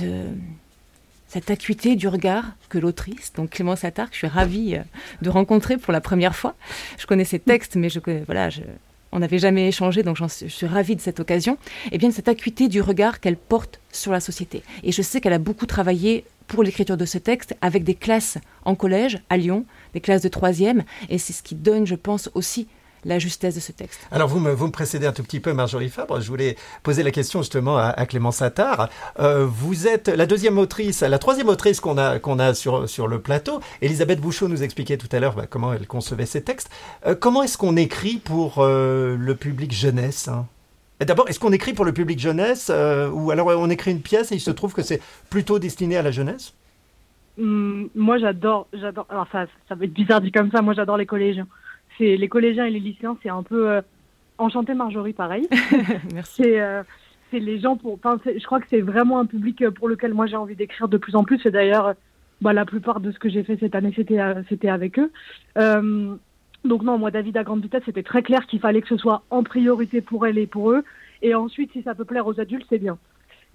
acuité du regard que l'autrice, donc Clémence Attard, que je suis ravie de rencontrer pour la première fois. Je connais ses textes, mais on n'avait jamais échangé, donc je suis ravie de cette occasion. Et bien cette acuité du regard qu'elle porte sur la société. Et je sais qu'elle a beaucoup travaillé pour l'écriture de ce texte avec des classes en collège à Lyon, des classes de 3e, et c'est ce qui donne, je pense, aussi la justesse de ce texte. Alors vous me précédez un tout petit peu, Marjorie Fabre. Je voulais poser la question justement à Clémence Attard. Vous êtes la troisième autrice qu'on a sur le plateau. Elisabeth Bouchot nous expliquait tout à l'heure comment elle concevait ses textes. Comment est-ce qu'on écrit pour le public jeunesse, hein ? Et d'abord, est-ce qu'on écrit pour le public jeunesse ou alors on écrit une pièce et il se trouve que c'est plutôt destiné à la jeunesse ? Moi, j'adore. Alors ça va être bizarre dit comme ça. Moi, j'adore les collégiens. C'est les collégiens et les lycéens, c'est un peu enchanté Marjorie, pareil. Merci. C'est les gens je crois que c'est vraiment un public pour lequel moi j'ai envie d'écrire de plus en plus. Et d'ailleurs, la plupart de ce que j'ai fait cette année, c'était avec eux. Donc non, moi, David à grande vitesse, c'était très clair qu'il fallait que ce soit en priorité pour elle et pour eux. Et ensuite, si ça peut plaire aux adultes, c'est bien.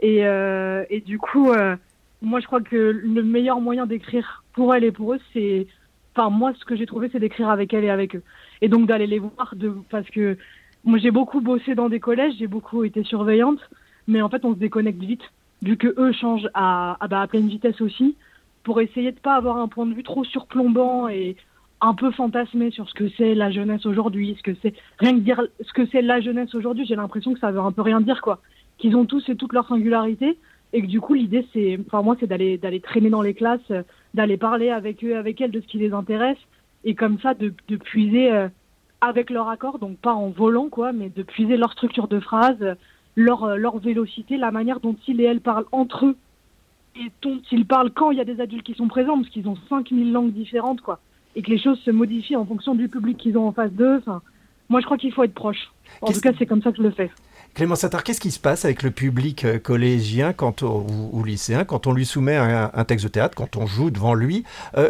Et du coup, moi, je crois que le meilleur moyen d'écrire pour elle et pour eux, c'est... Enfin, moi, ce que j'ai trouvé, c'est d'écrire avec elle et avec eux. Et donc d'aller les voir, parce que moi, j'ai beaucoup bossé dans des collèges, j'ai beaucoup été surveillante, mais en fait, on se déconnecte vite, vu que eux changent à pleine vitesse aussi, pour essayer de pas avoir un point de vue trop surplombant et un peu fantasmé sur ce que c'est la jeunesse aujourd'hui, rien que dire ce que c'est la jeunesse aujourd'hui, j'ai l'impression que ça veut un peu rien dire, quoi. Qu'ils ont tous et toutes leur singularité, et que du coup, l'idée, c'est d'aller traîner dans les classes, d'aller parler avec eux, avec elles, de ce qui les intéresse, et comme ça, de puiser avec leur accord, donc pas en volant, quoi, mais de puiser leur structure de phrase, leur vélocité, la manière dont ils et elles parlent entre eux, et dont ils parlent quand il y a des adultes qui sont présents, parce qu'ils ont 5000 langues différentes, quoi, et que les choses se modifient en fonction du public qu'ils ont en face d'eux. Enfin, moi, je crois qu'il faut être proche. En tout cas, c'est comme ça que je le fais. Clémence Attard, qu'est-ce qui se passe avec le public collégien ou lycéen quand on lui soumet un texte de théâtre, quand on joue devant lui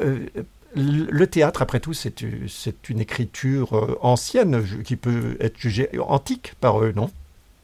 le théâtre, après tout, c'est une écriture ancienne qui peut être jugée antique par eux, non ?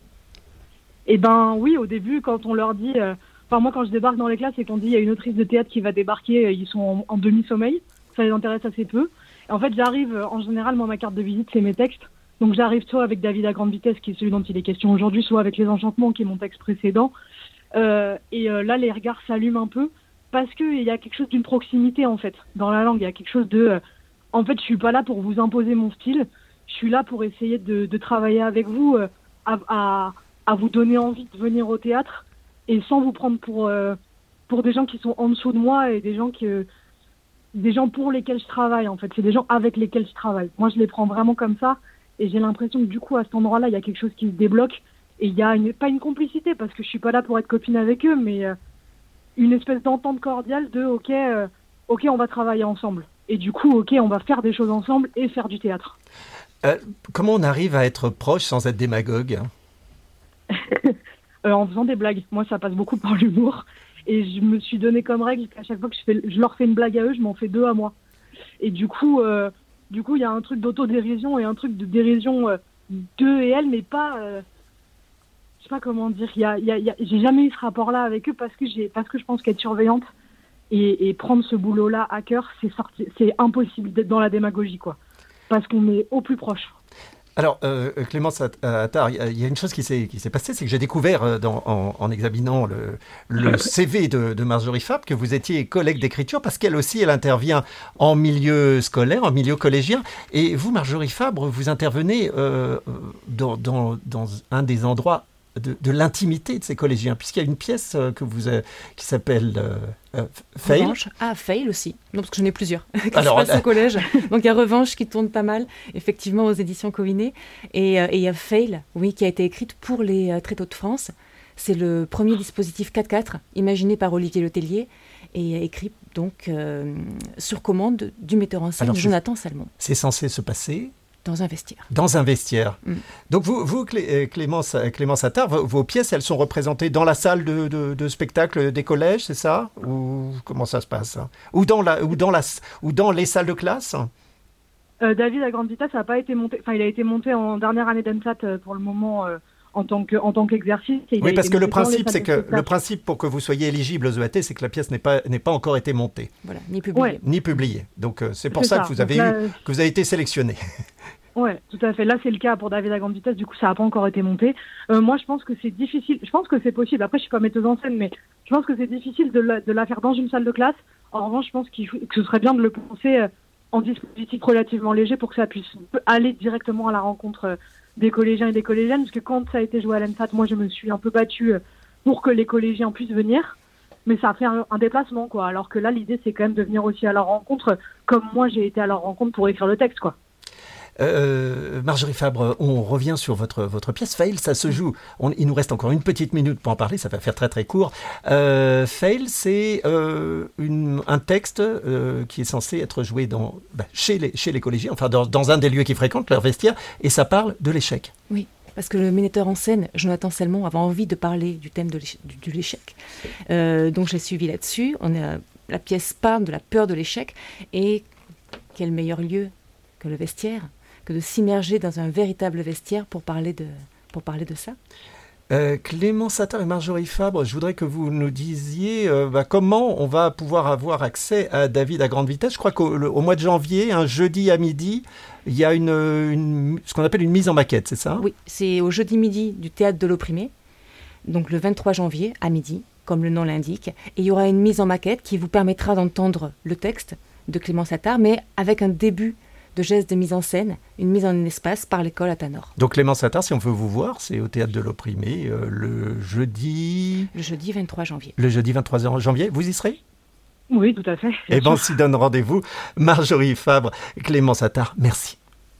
Eh ben oui, au début, quand on leur dit... moi, quand je débarque dans les classes et qu'on dit il y a une autrice de théâtre qui va débarquer, ils sont en demi-sommeil, ça les intéresse assez peu. Et en fait, j'arrive, en général, moi, ma carte de visite, c'est mes textes. Donc j'arrive soit avec David à grande vitesse, qui est celui dont il est question aujourd'hui, soit avec Les Enchantements, qui est mon texte précédent. Là, les regards s'allument un peu, parce qu'il y a quelque chose d'une proximité, en fait, dans la langue. Il y a quelque chose de... en fait, je suis pas là pour vous imposer mon style, je suis là pour essayer de travailler avec vous, à vous donner envie de venir au théâtre, et sans vous prendre pour des gens qui sont en dessous de moi, et des gens pour lesquels je travaille, en fait. C'est des gens avec lesquels je travaille. Moi, je les prends vraiment comme ça. Et j'ai l'impression que du coup, à cet endroit-là, il y a quelque chose qui se débloque. Et il y a pas une complicité, parce que je suis pas là pour être copine avec eux, mais une espèce d'entente cordiale de OK, on va travailler ensemble. Et du coup, OK, on va faire des choses ensemble et faire du théâtre. Comment on arrive à être proche sans être démagogue ? En faisant des blagues. Moi, ça passe beaucoup par l'humour. Et je me suis donné comme règle qu'à chaque fois que je leur fais une blague à eux, je m'en fais 2 à moi. Et du coup, il y a un truc d'autodérision et un truc de dérision d'eux et elles, mais pas... je sais pas comment dire. J'ai jamais eu ce rapport-là avec eux parce que je pense qu'être surveillante et prendre ce boulot-là à cœur, c'est impossible d'être dans la démagogie, quoi. Parce qu'on est au plus proche. Alors, Clémence Attard, il y a une chose qui s'est passée, c'est que j'ai découvert en examinant le CV de Marjorie Fabre que vous étiez collègue d'écriture parce qu'elle aussi, elle intervient en milieu scolaire, en milieu collégien. Et vous, Marjorie Fabre, vous intervenez dans un des endroits de l'intimité de ces collégiens, puisqu'il y a une pièce qui s'appelle Fail. Revanche. Ah, Fail aussi. Non, parce que j'en ai plusieurs. Alors, je passe au collège. Donc il y a Revanche qui tourne pas mal, effectivement, aux éditions Covinet. Et il y a Fail, oui, qui a été écrite pour les très tôt de France. C'est le premier dispositif 4x4 imaginé par Olivier Letellier et écrit donc sur commande du metteur en scène Jonathan Salmon. C'est censé se passer dans un vestiaire. Dans un vestiaire. Donc vous Clémence Attard, vos pièces, elles sont représentées dans la salle de spectacle des collèges, c'est ça ? Ou comment ça se passe ? Ou dans les salles de classe ? David à grande vitesse, ça n'a pas été monté. Enfin, il a été monté en dernière année d'ENSAT pour le moment en tant qu'exercice. Oui, parce que le principe pour que vous soyez éligible aux EAT, c'est que la pièce n'ait pas encore été montée. Voilà, ni publiée. Ouais. Ni publiée. Donc c'est pour ça que vous avez été sélectionné. Oui, tout à fait. Là, c'est le cas pour David à grande vitesse. Du coup, ça n'a pas encore été monté. Moi, je pense que c'est difficile. Je pense que c'est possible. Après, je suis pas metteuse en scène, mais je pense que c'est difficile de la faire dans une salle de classe. En revanche, je pense que ce serait bien de le penser en dispositif relativement léger pour que ça puisse aller directement à la rencontre des collégiens et des collégiennes. Parce que quand ça a été joué à l'ENSAT, moi, je me suis un peu battue pour que les collégiens puissent venir. Mais ça a fait un déplacement, quoi. Alors que là, l'idée, c'est quand même de venir aussi à leur rencontre, comme moi, j'ai été à leur rencontre pour écrire le texte, quoi. Marjorie Fabre, on revient sur votre pièce Fail, ça se joue, il nous reste encore une petite minute pour en parler, ça va faire très très court. Fail, c'est un texte qui est censé être joué chez les collégiens, enfin dans un des lieux qu'ils fréquentent, leur vestiaire, et ça parle de l'échec. Oui, parce que le metteur en scène, Jonathan Salmon, avait envie de parler du thème de l'échec. Donc j'ai suivi là-dessus, la pièce parle de la peur de l'échec, et quel meilleur lieu que le vestiaire, que de s'immerger dans un véritable vestiaire pour parler de ça. Clémence Attard et Marjorie Fabre, je voudrais que vous nous disiez comment on va pouvoir avoir accès à David à grande vitesse. Je crois qu'au mois de janvier, un jeudi à midi, il y a ce qu'on appelle une mise en maquette, c'est ça ? Oui, c'est au jeudi midi du Théâtre de l'Opprimé, donc le 23 janvier à midi, comme le nom l'indique. Et il y aura une mise en maquette qui vous permettra d'entendre le texte de Clémence Attard, mais avec un début de gestes de mise en scène, une mise en espace par l'école à Tanor. Donc Clémence Attard, si on veut vous voir, c'est au Théâtre de l'Opprimé le jeudi... Le jeudi 23 janvier. Le jeudi 23 janvier, vous y serez ? Oui, tout à fait. Eh bien, on s'y donne rendez-vous. Marjorie Fabre, Clémence Attard, merci.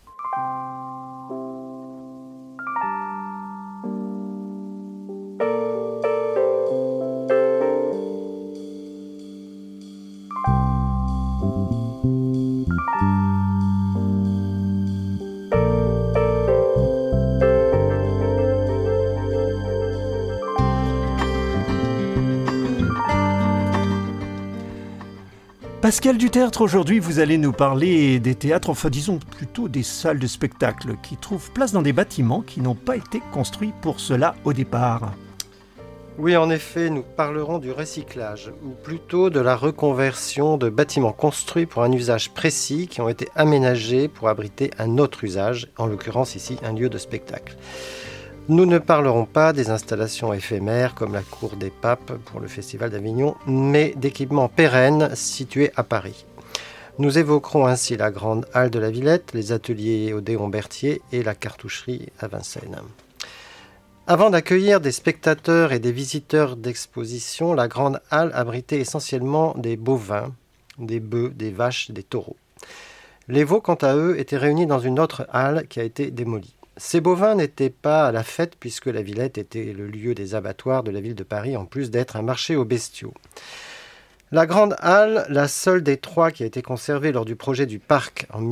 Pascal Dutertre, aujourd'hui vous allez nous parler des théâtres, enfin disons plutôt des salles de spectacle qui trouvent place dans des bâtiments qui n'ont pas été construits pour cela au départ. Oui, en effet, nous parlerons du recyclage, ou plutôt de la reconversion de bâtiments construits pour un usage précis qui ont été aménagés pour abriter un autre usage, en l'occurrence ici un lieu de spectacle. Nous ne parlerons pas des installations éphémères comme la Cour des Papes pour le Festival d'Avignon, mais d'équipements pérennes situés à Paris. Nous évoquerons ainsi la Grande Halle de la Villette, les ateliers Odéon-Berthier et la cartoucherie à Vincennes. Avant d'accueillir des spectateurs et des visiteurs d'exposition, la Grande Halle abritait essentiellement des bovins, des bœufs, des vaches, des taureaux. Les veaux, quant à eux, étaient réunis dans une autre halle qui a été démolie. Ces bovins n'étaient pas à la fête puisque la Villette était le lieu des abattoirs de la ville de Paris en plus d'être un marché aux bestiaux. La grande halle, la seule des 3 qui a été conservée lors du projet du parc en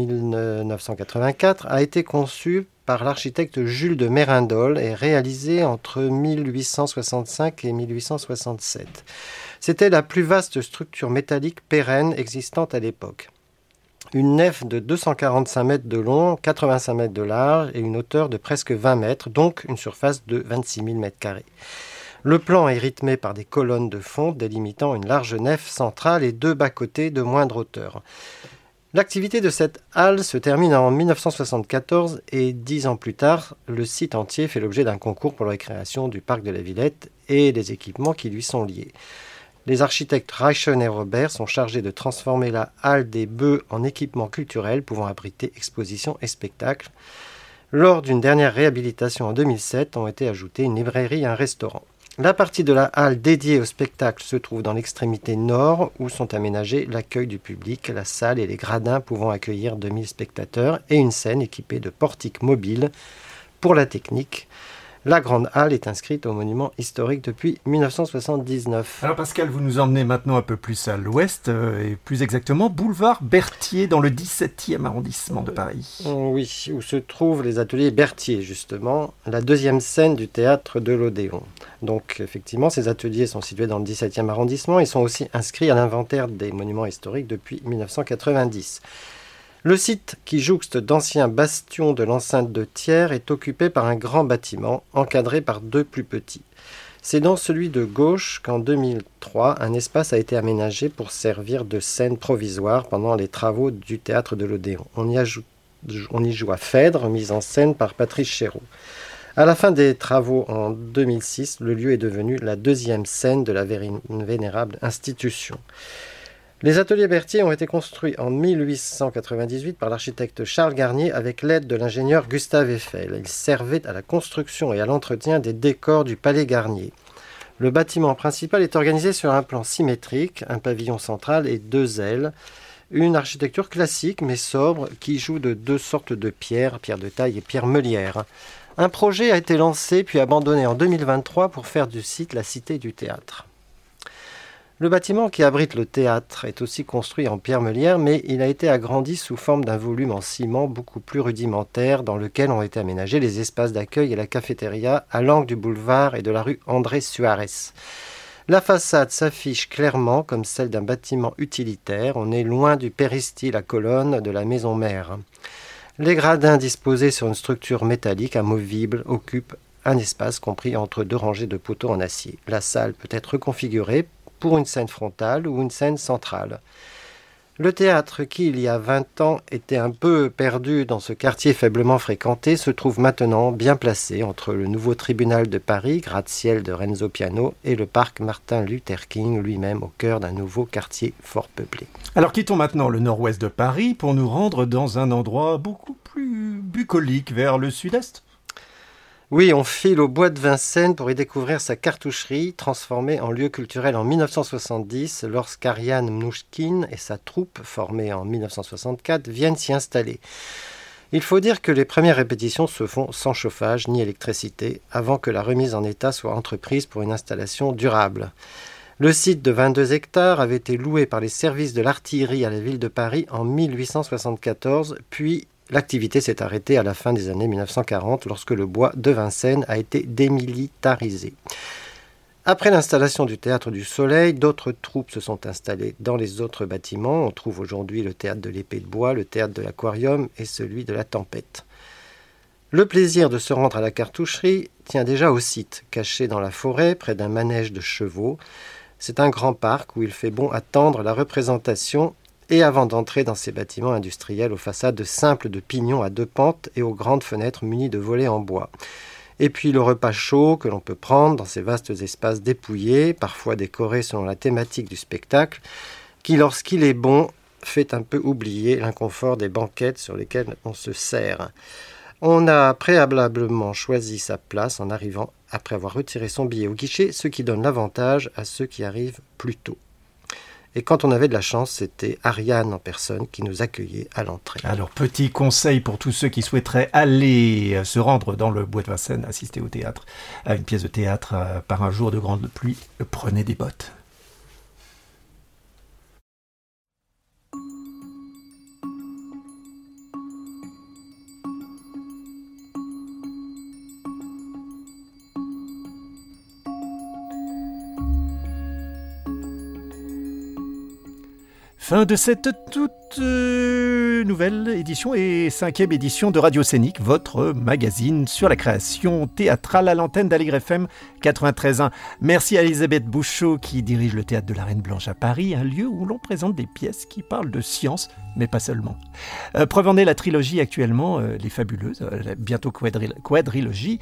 1984, a été conçue par l'architecte Jules de Mérindol et réalisée entre 1865 et 1867. C'était la plus vaste structure métallique pérenne existante à l'époque. Une nef de 245 mètres de long, 85 mètres de large et une hauteur de presque 20 mètres, donc une surface de 26 000 mètres carrés. Le plan est rythmé par des colonnes de fonte délimitant une large nef centrale et 2 bas-côtés de moindre hauteur. L'activité de cette halle se termine en 1974 et 10 ans plus tard, le site entier fait l'objet d'un concours pour la création du parc de la Villette et des équipements qui lui sont liés. Les architectes Reichen et Robert sont chargés de transformer la halle des Bœufs en équipement culturel pouvant abriter expositions et spectacles. Lors d'une dernière réhabilitation en 2007, ont été ajoutés une librairie et un restaurant. La partie de la halle dédiée au spectacle se trouve dans l'extrémité nord où sont aménagés l'accueil du public, la salle et les gradins pouvant accueillir 2000 spectateurs et une scène équipée de portiques mobiles. Pour la technique, la grande halle est inscrite au monument historique depuis 1979. Alors Pascal, vous nous emmenez maintenant un peu plus à l'ouest, et plus exactement boulevard Berthier, dans le 17e arrondissement de Paris. Oui, où se trouvent les ateliers Berthier, justement, la deuxième scène du théâtre de l'Odéon. Donc effectivement, ces ateliers sont situés dans le 17e arrondissement. Ils sont aussi inscrits à l'inventaire des monuments historiques depuis 1990. Le site, qui jouxte d'anciens bastions de l'enceinte de Thiers, est occupé par un grand bâtiment, encadré par 2 plus petits. C'est dans celui de gauche qu'en 2003, un espace a été aménagé pour servir de scène provisoire pendant les travaux du théâtre de l'Odéon. On y joue à Phèdre, mise en scène par Patrice Chéreau. À la fin des travaux en 2006, le lieu est devenu la 2e scène de la vénérable institution. Les ateliers Berthier ont été construits en 1898 par l'architecte Charles Garnier avec l'aide de l'ingénieur Gustave Eiffel. Ils servaient à la construction et à l'entretien des décors du palais Garnier. Le bâtiment principal est organisé sur un plan symétrique, un pavillon central et 2 ailes. Une architecture classique mais sobre qui joue de 2 sortes de pierres de taille et pierre meulière. Un projet a été lancé puis abandonné en 2023 pour faire du site la cité du théâtre. Le bâtiment qui abrite le théâtre est aussi construit en pierre meulière, mais il a été agrandi sous forme d'un volume en ciment beaucoup plus rudimentaire dans lequel ont été aménagés les espaces d'accueil et la cafétéria à l'angle du boulevard et de la rue André Suarez. La façade s'affiche clairement comme celle d'un bâtiment utilitaire. On est loin du péristyle à colonnes de la maison mère. Les gradins disposés sur une structure métallique amovible occupent un espace compris entre 2 rangées de poteaux en acier. La salle peut être reconfigurée pour une scène frontale ou une scène centrale. Le théâtre, qui il y a 20 ans était un peu perdu dans ce quartier faiblement fréquenté, se trouve maintenant bien placé entre le nouveau tribunal de Paris, gratte-ciel de Renzo Piano, et le parc Martin Luther King, lui-même au cœur d'un nouveau quartier fort peuplé. Alors quittons maintenant le nord-ouest de Paris pour nous rendre dans un endroit beaucoup plus bucolique, vers le sud-est. Oui, on file au bois de Vincennes pour y découvrir sa cartoucherie, transformée en lieu culturel en 1970, lorsqu'Ariane Mnouchkine et sa troupe, formée en 1964, viennent s'y installer. Il faut dire que les premières répétitions se font sans chauffage ni électricité, avant que la remise en état soit entreprise pour une installation durable. Le site de 22 hectares avait été loué par les services de l'artillerie à la ville de Paris en 1874, puis l'activité s'est arrêtée à la fin des années 1940 lorsque le bois de Vincennes a été démilitarisé. Après l'installation du Théâtre du Soleil, d'autres troupes se sont installées dans les autres bâtiments. On trouve aujourd'hui le Théâtre de l'Épée de Bois, le Théâtre de l'Aquarium et celui de la Tempête. Le plaisir de se rendre à la cartoucherie tient déjà au site, caché dans la forêt près d'un manège de chevaux. C'est un grand parc où il fait bon attendre la représentation et avant d'entrer dans ces bâtiments industriels aux façades simples de pignons à 2 pentes et aux grandes fenêtres munies de volets en bois. Et puis le repas chaud que l'on peut prendre dans ces vastes espaces dépouillés, parfois décorés selon la thématique du spectacle, qui lorsqu'il est bon, fait un peu oublier l'inconfort des banquettes sur lesquelles on se sert. On a préalablement choisi sa place en arrivant après avoir retiré son billet au guichet, ce qui donne l'avantage à ceux qui arrivent plus tôt. Et quand on avait de la chance, c'était Ariane en personne qui nous accueillait à l'entrée. Alors, petit conseil pour tous ceux qui souhaiteraient aller se rendre dans le bois de Vincennes, assister au théâtre, à une pièce de théâtre par un jour de grande pluie, prenez des bottes. Fin de cette toute nouvelle édition et 5e édition de Radio Scénique, votre magazine sur la création théâtrale à l'antenne d'Aligre FM 93.1. Merci à Elisabeth Bouchot qui dirige le Théâtre de la Reine Blanche à Paris, un lieu où l'on présente des pièces qui parlent de science, mais pas seulement. Preuve en est la trilogie actuellement, Les Fabuleuses, bientôt quadrilogie,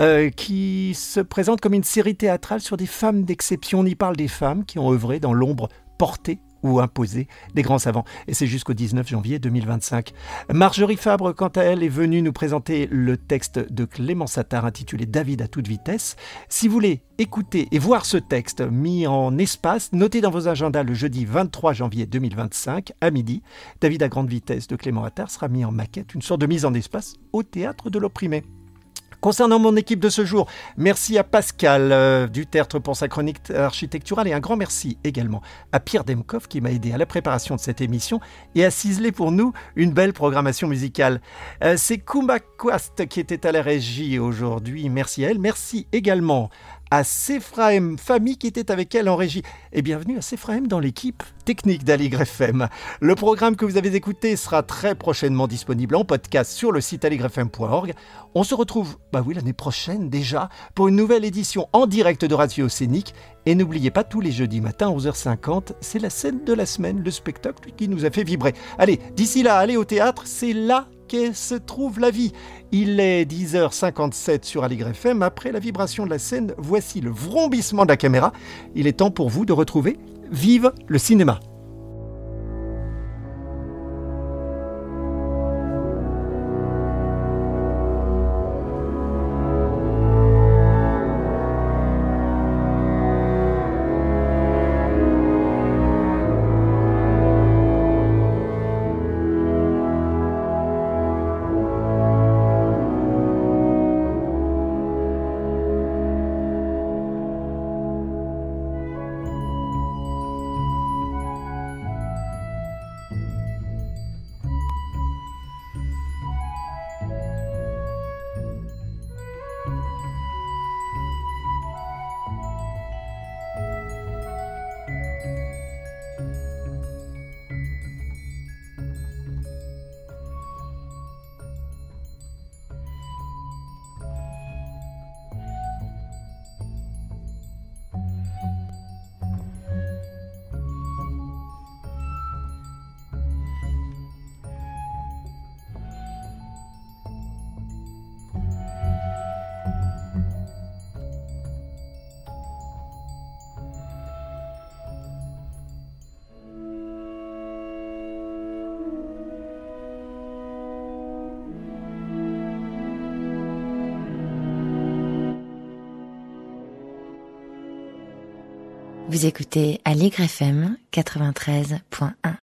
qui se présente comme une série théâtrale sur des femmes d'exception. On y parle des femmes qui ont œuvré dans l'ombre portée ou imposé des grands savants. Et c'est jusqu'au 19 janvier 2025. Marjorie Fabre, quant à elle, est venue nous présenter le texte de Clémence Attard intitulé « David à toute vitesse ». Si vous voulez écouter et voir ce texte mis en espace, notez dans vos agendas le jeudi 23 janvier 2025 à midi. David à grande vitesse de Clément Attard sera mis en maquette, une sorte de mise en espace au Théâtre de l'Opprimé. Concernant mon équipe de ce jour, merci à Pascal du Tertre pour sa chronique architecturale et un grand merci également à Pierre Demkov qui m'a aidé à la préparation de cette émission et a ciselé pour nous une belle programmation musicale. C'est Kumba Kwast qui était à la régie aujourd'hui, merci à elle. Merci également à Séphraëm Famille qui était avec elle en régie. Et bienvenue à Séphraëm dans l'équipe technique d'Aligre FM. Le programme que vous avez écouté sera très prochainement disponible en podcast sur le site aligrefm.org. On se retrouve, l'année prochaine déjà, pour une nouvelle édition en direct de Radio Scénique. Et n'oubliez pas, tous les jeudis matins à 11h50, c'est la scène de la semaine, le spectacle qui nous a fait vibrer. Allez, d'ici là, allez au théâtre, c'est là que se trouve la vie. Il est 10h57 sur Aligre FM. Après la vibration de la scène, voici le vrombissement de la caméra. Il est temps pour vous de retrouver Vive le cinéma. Vous écoutez Aligre FM 93.1.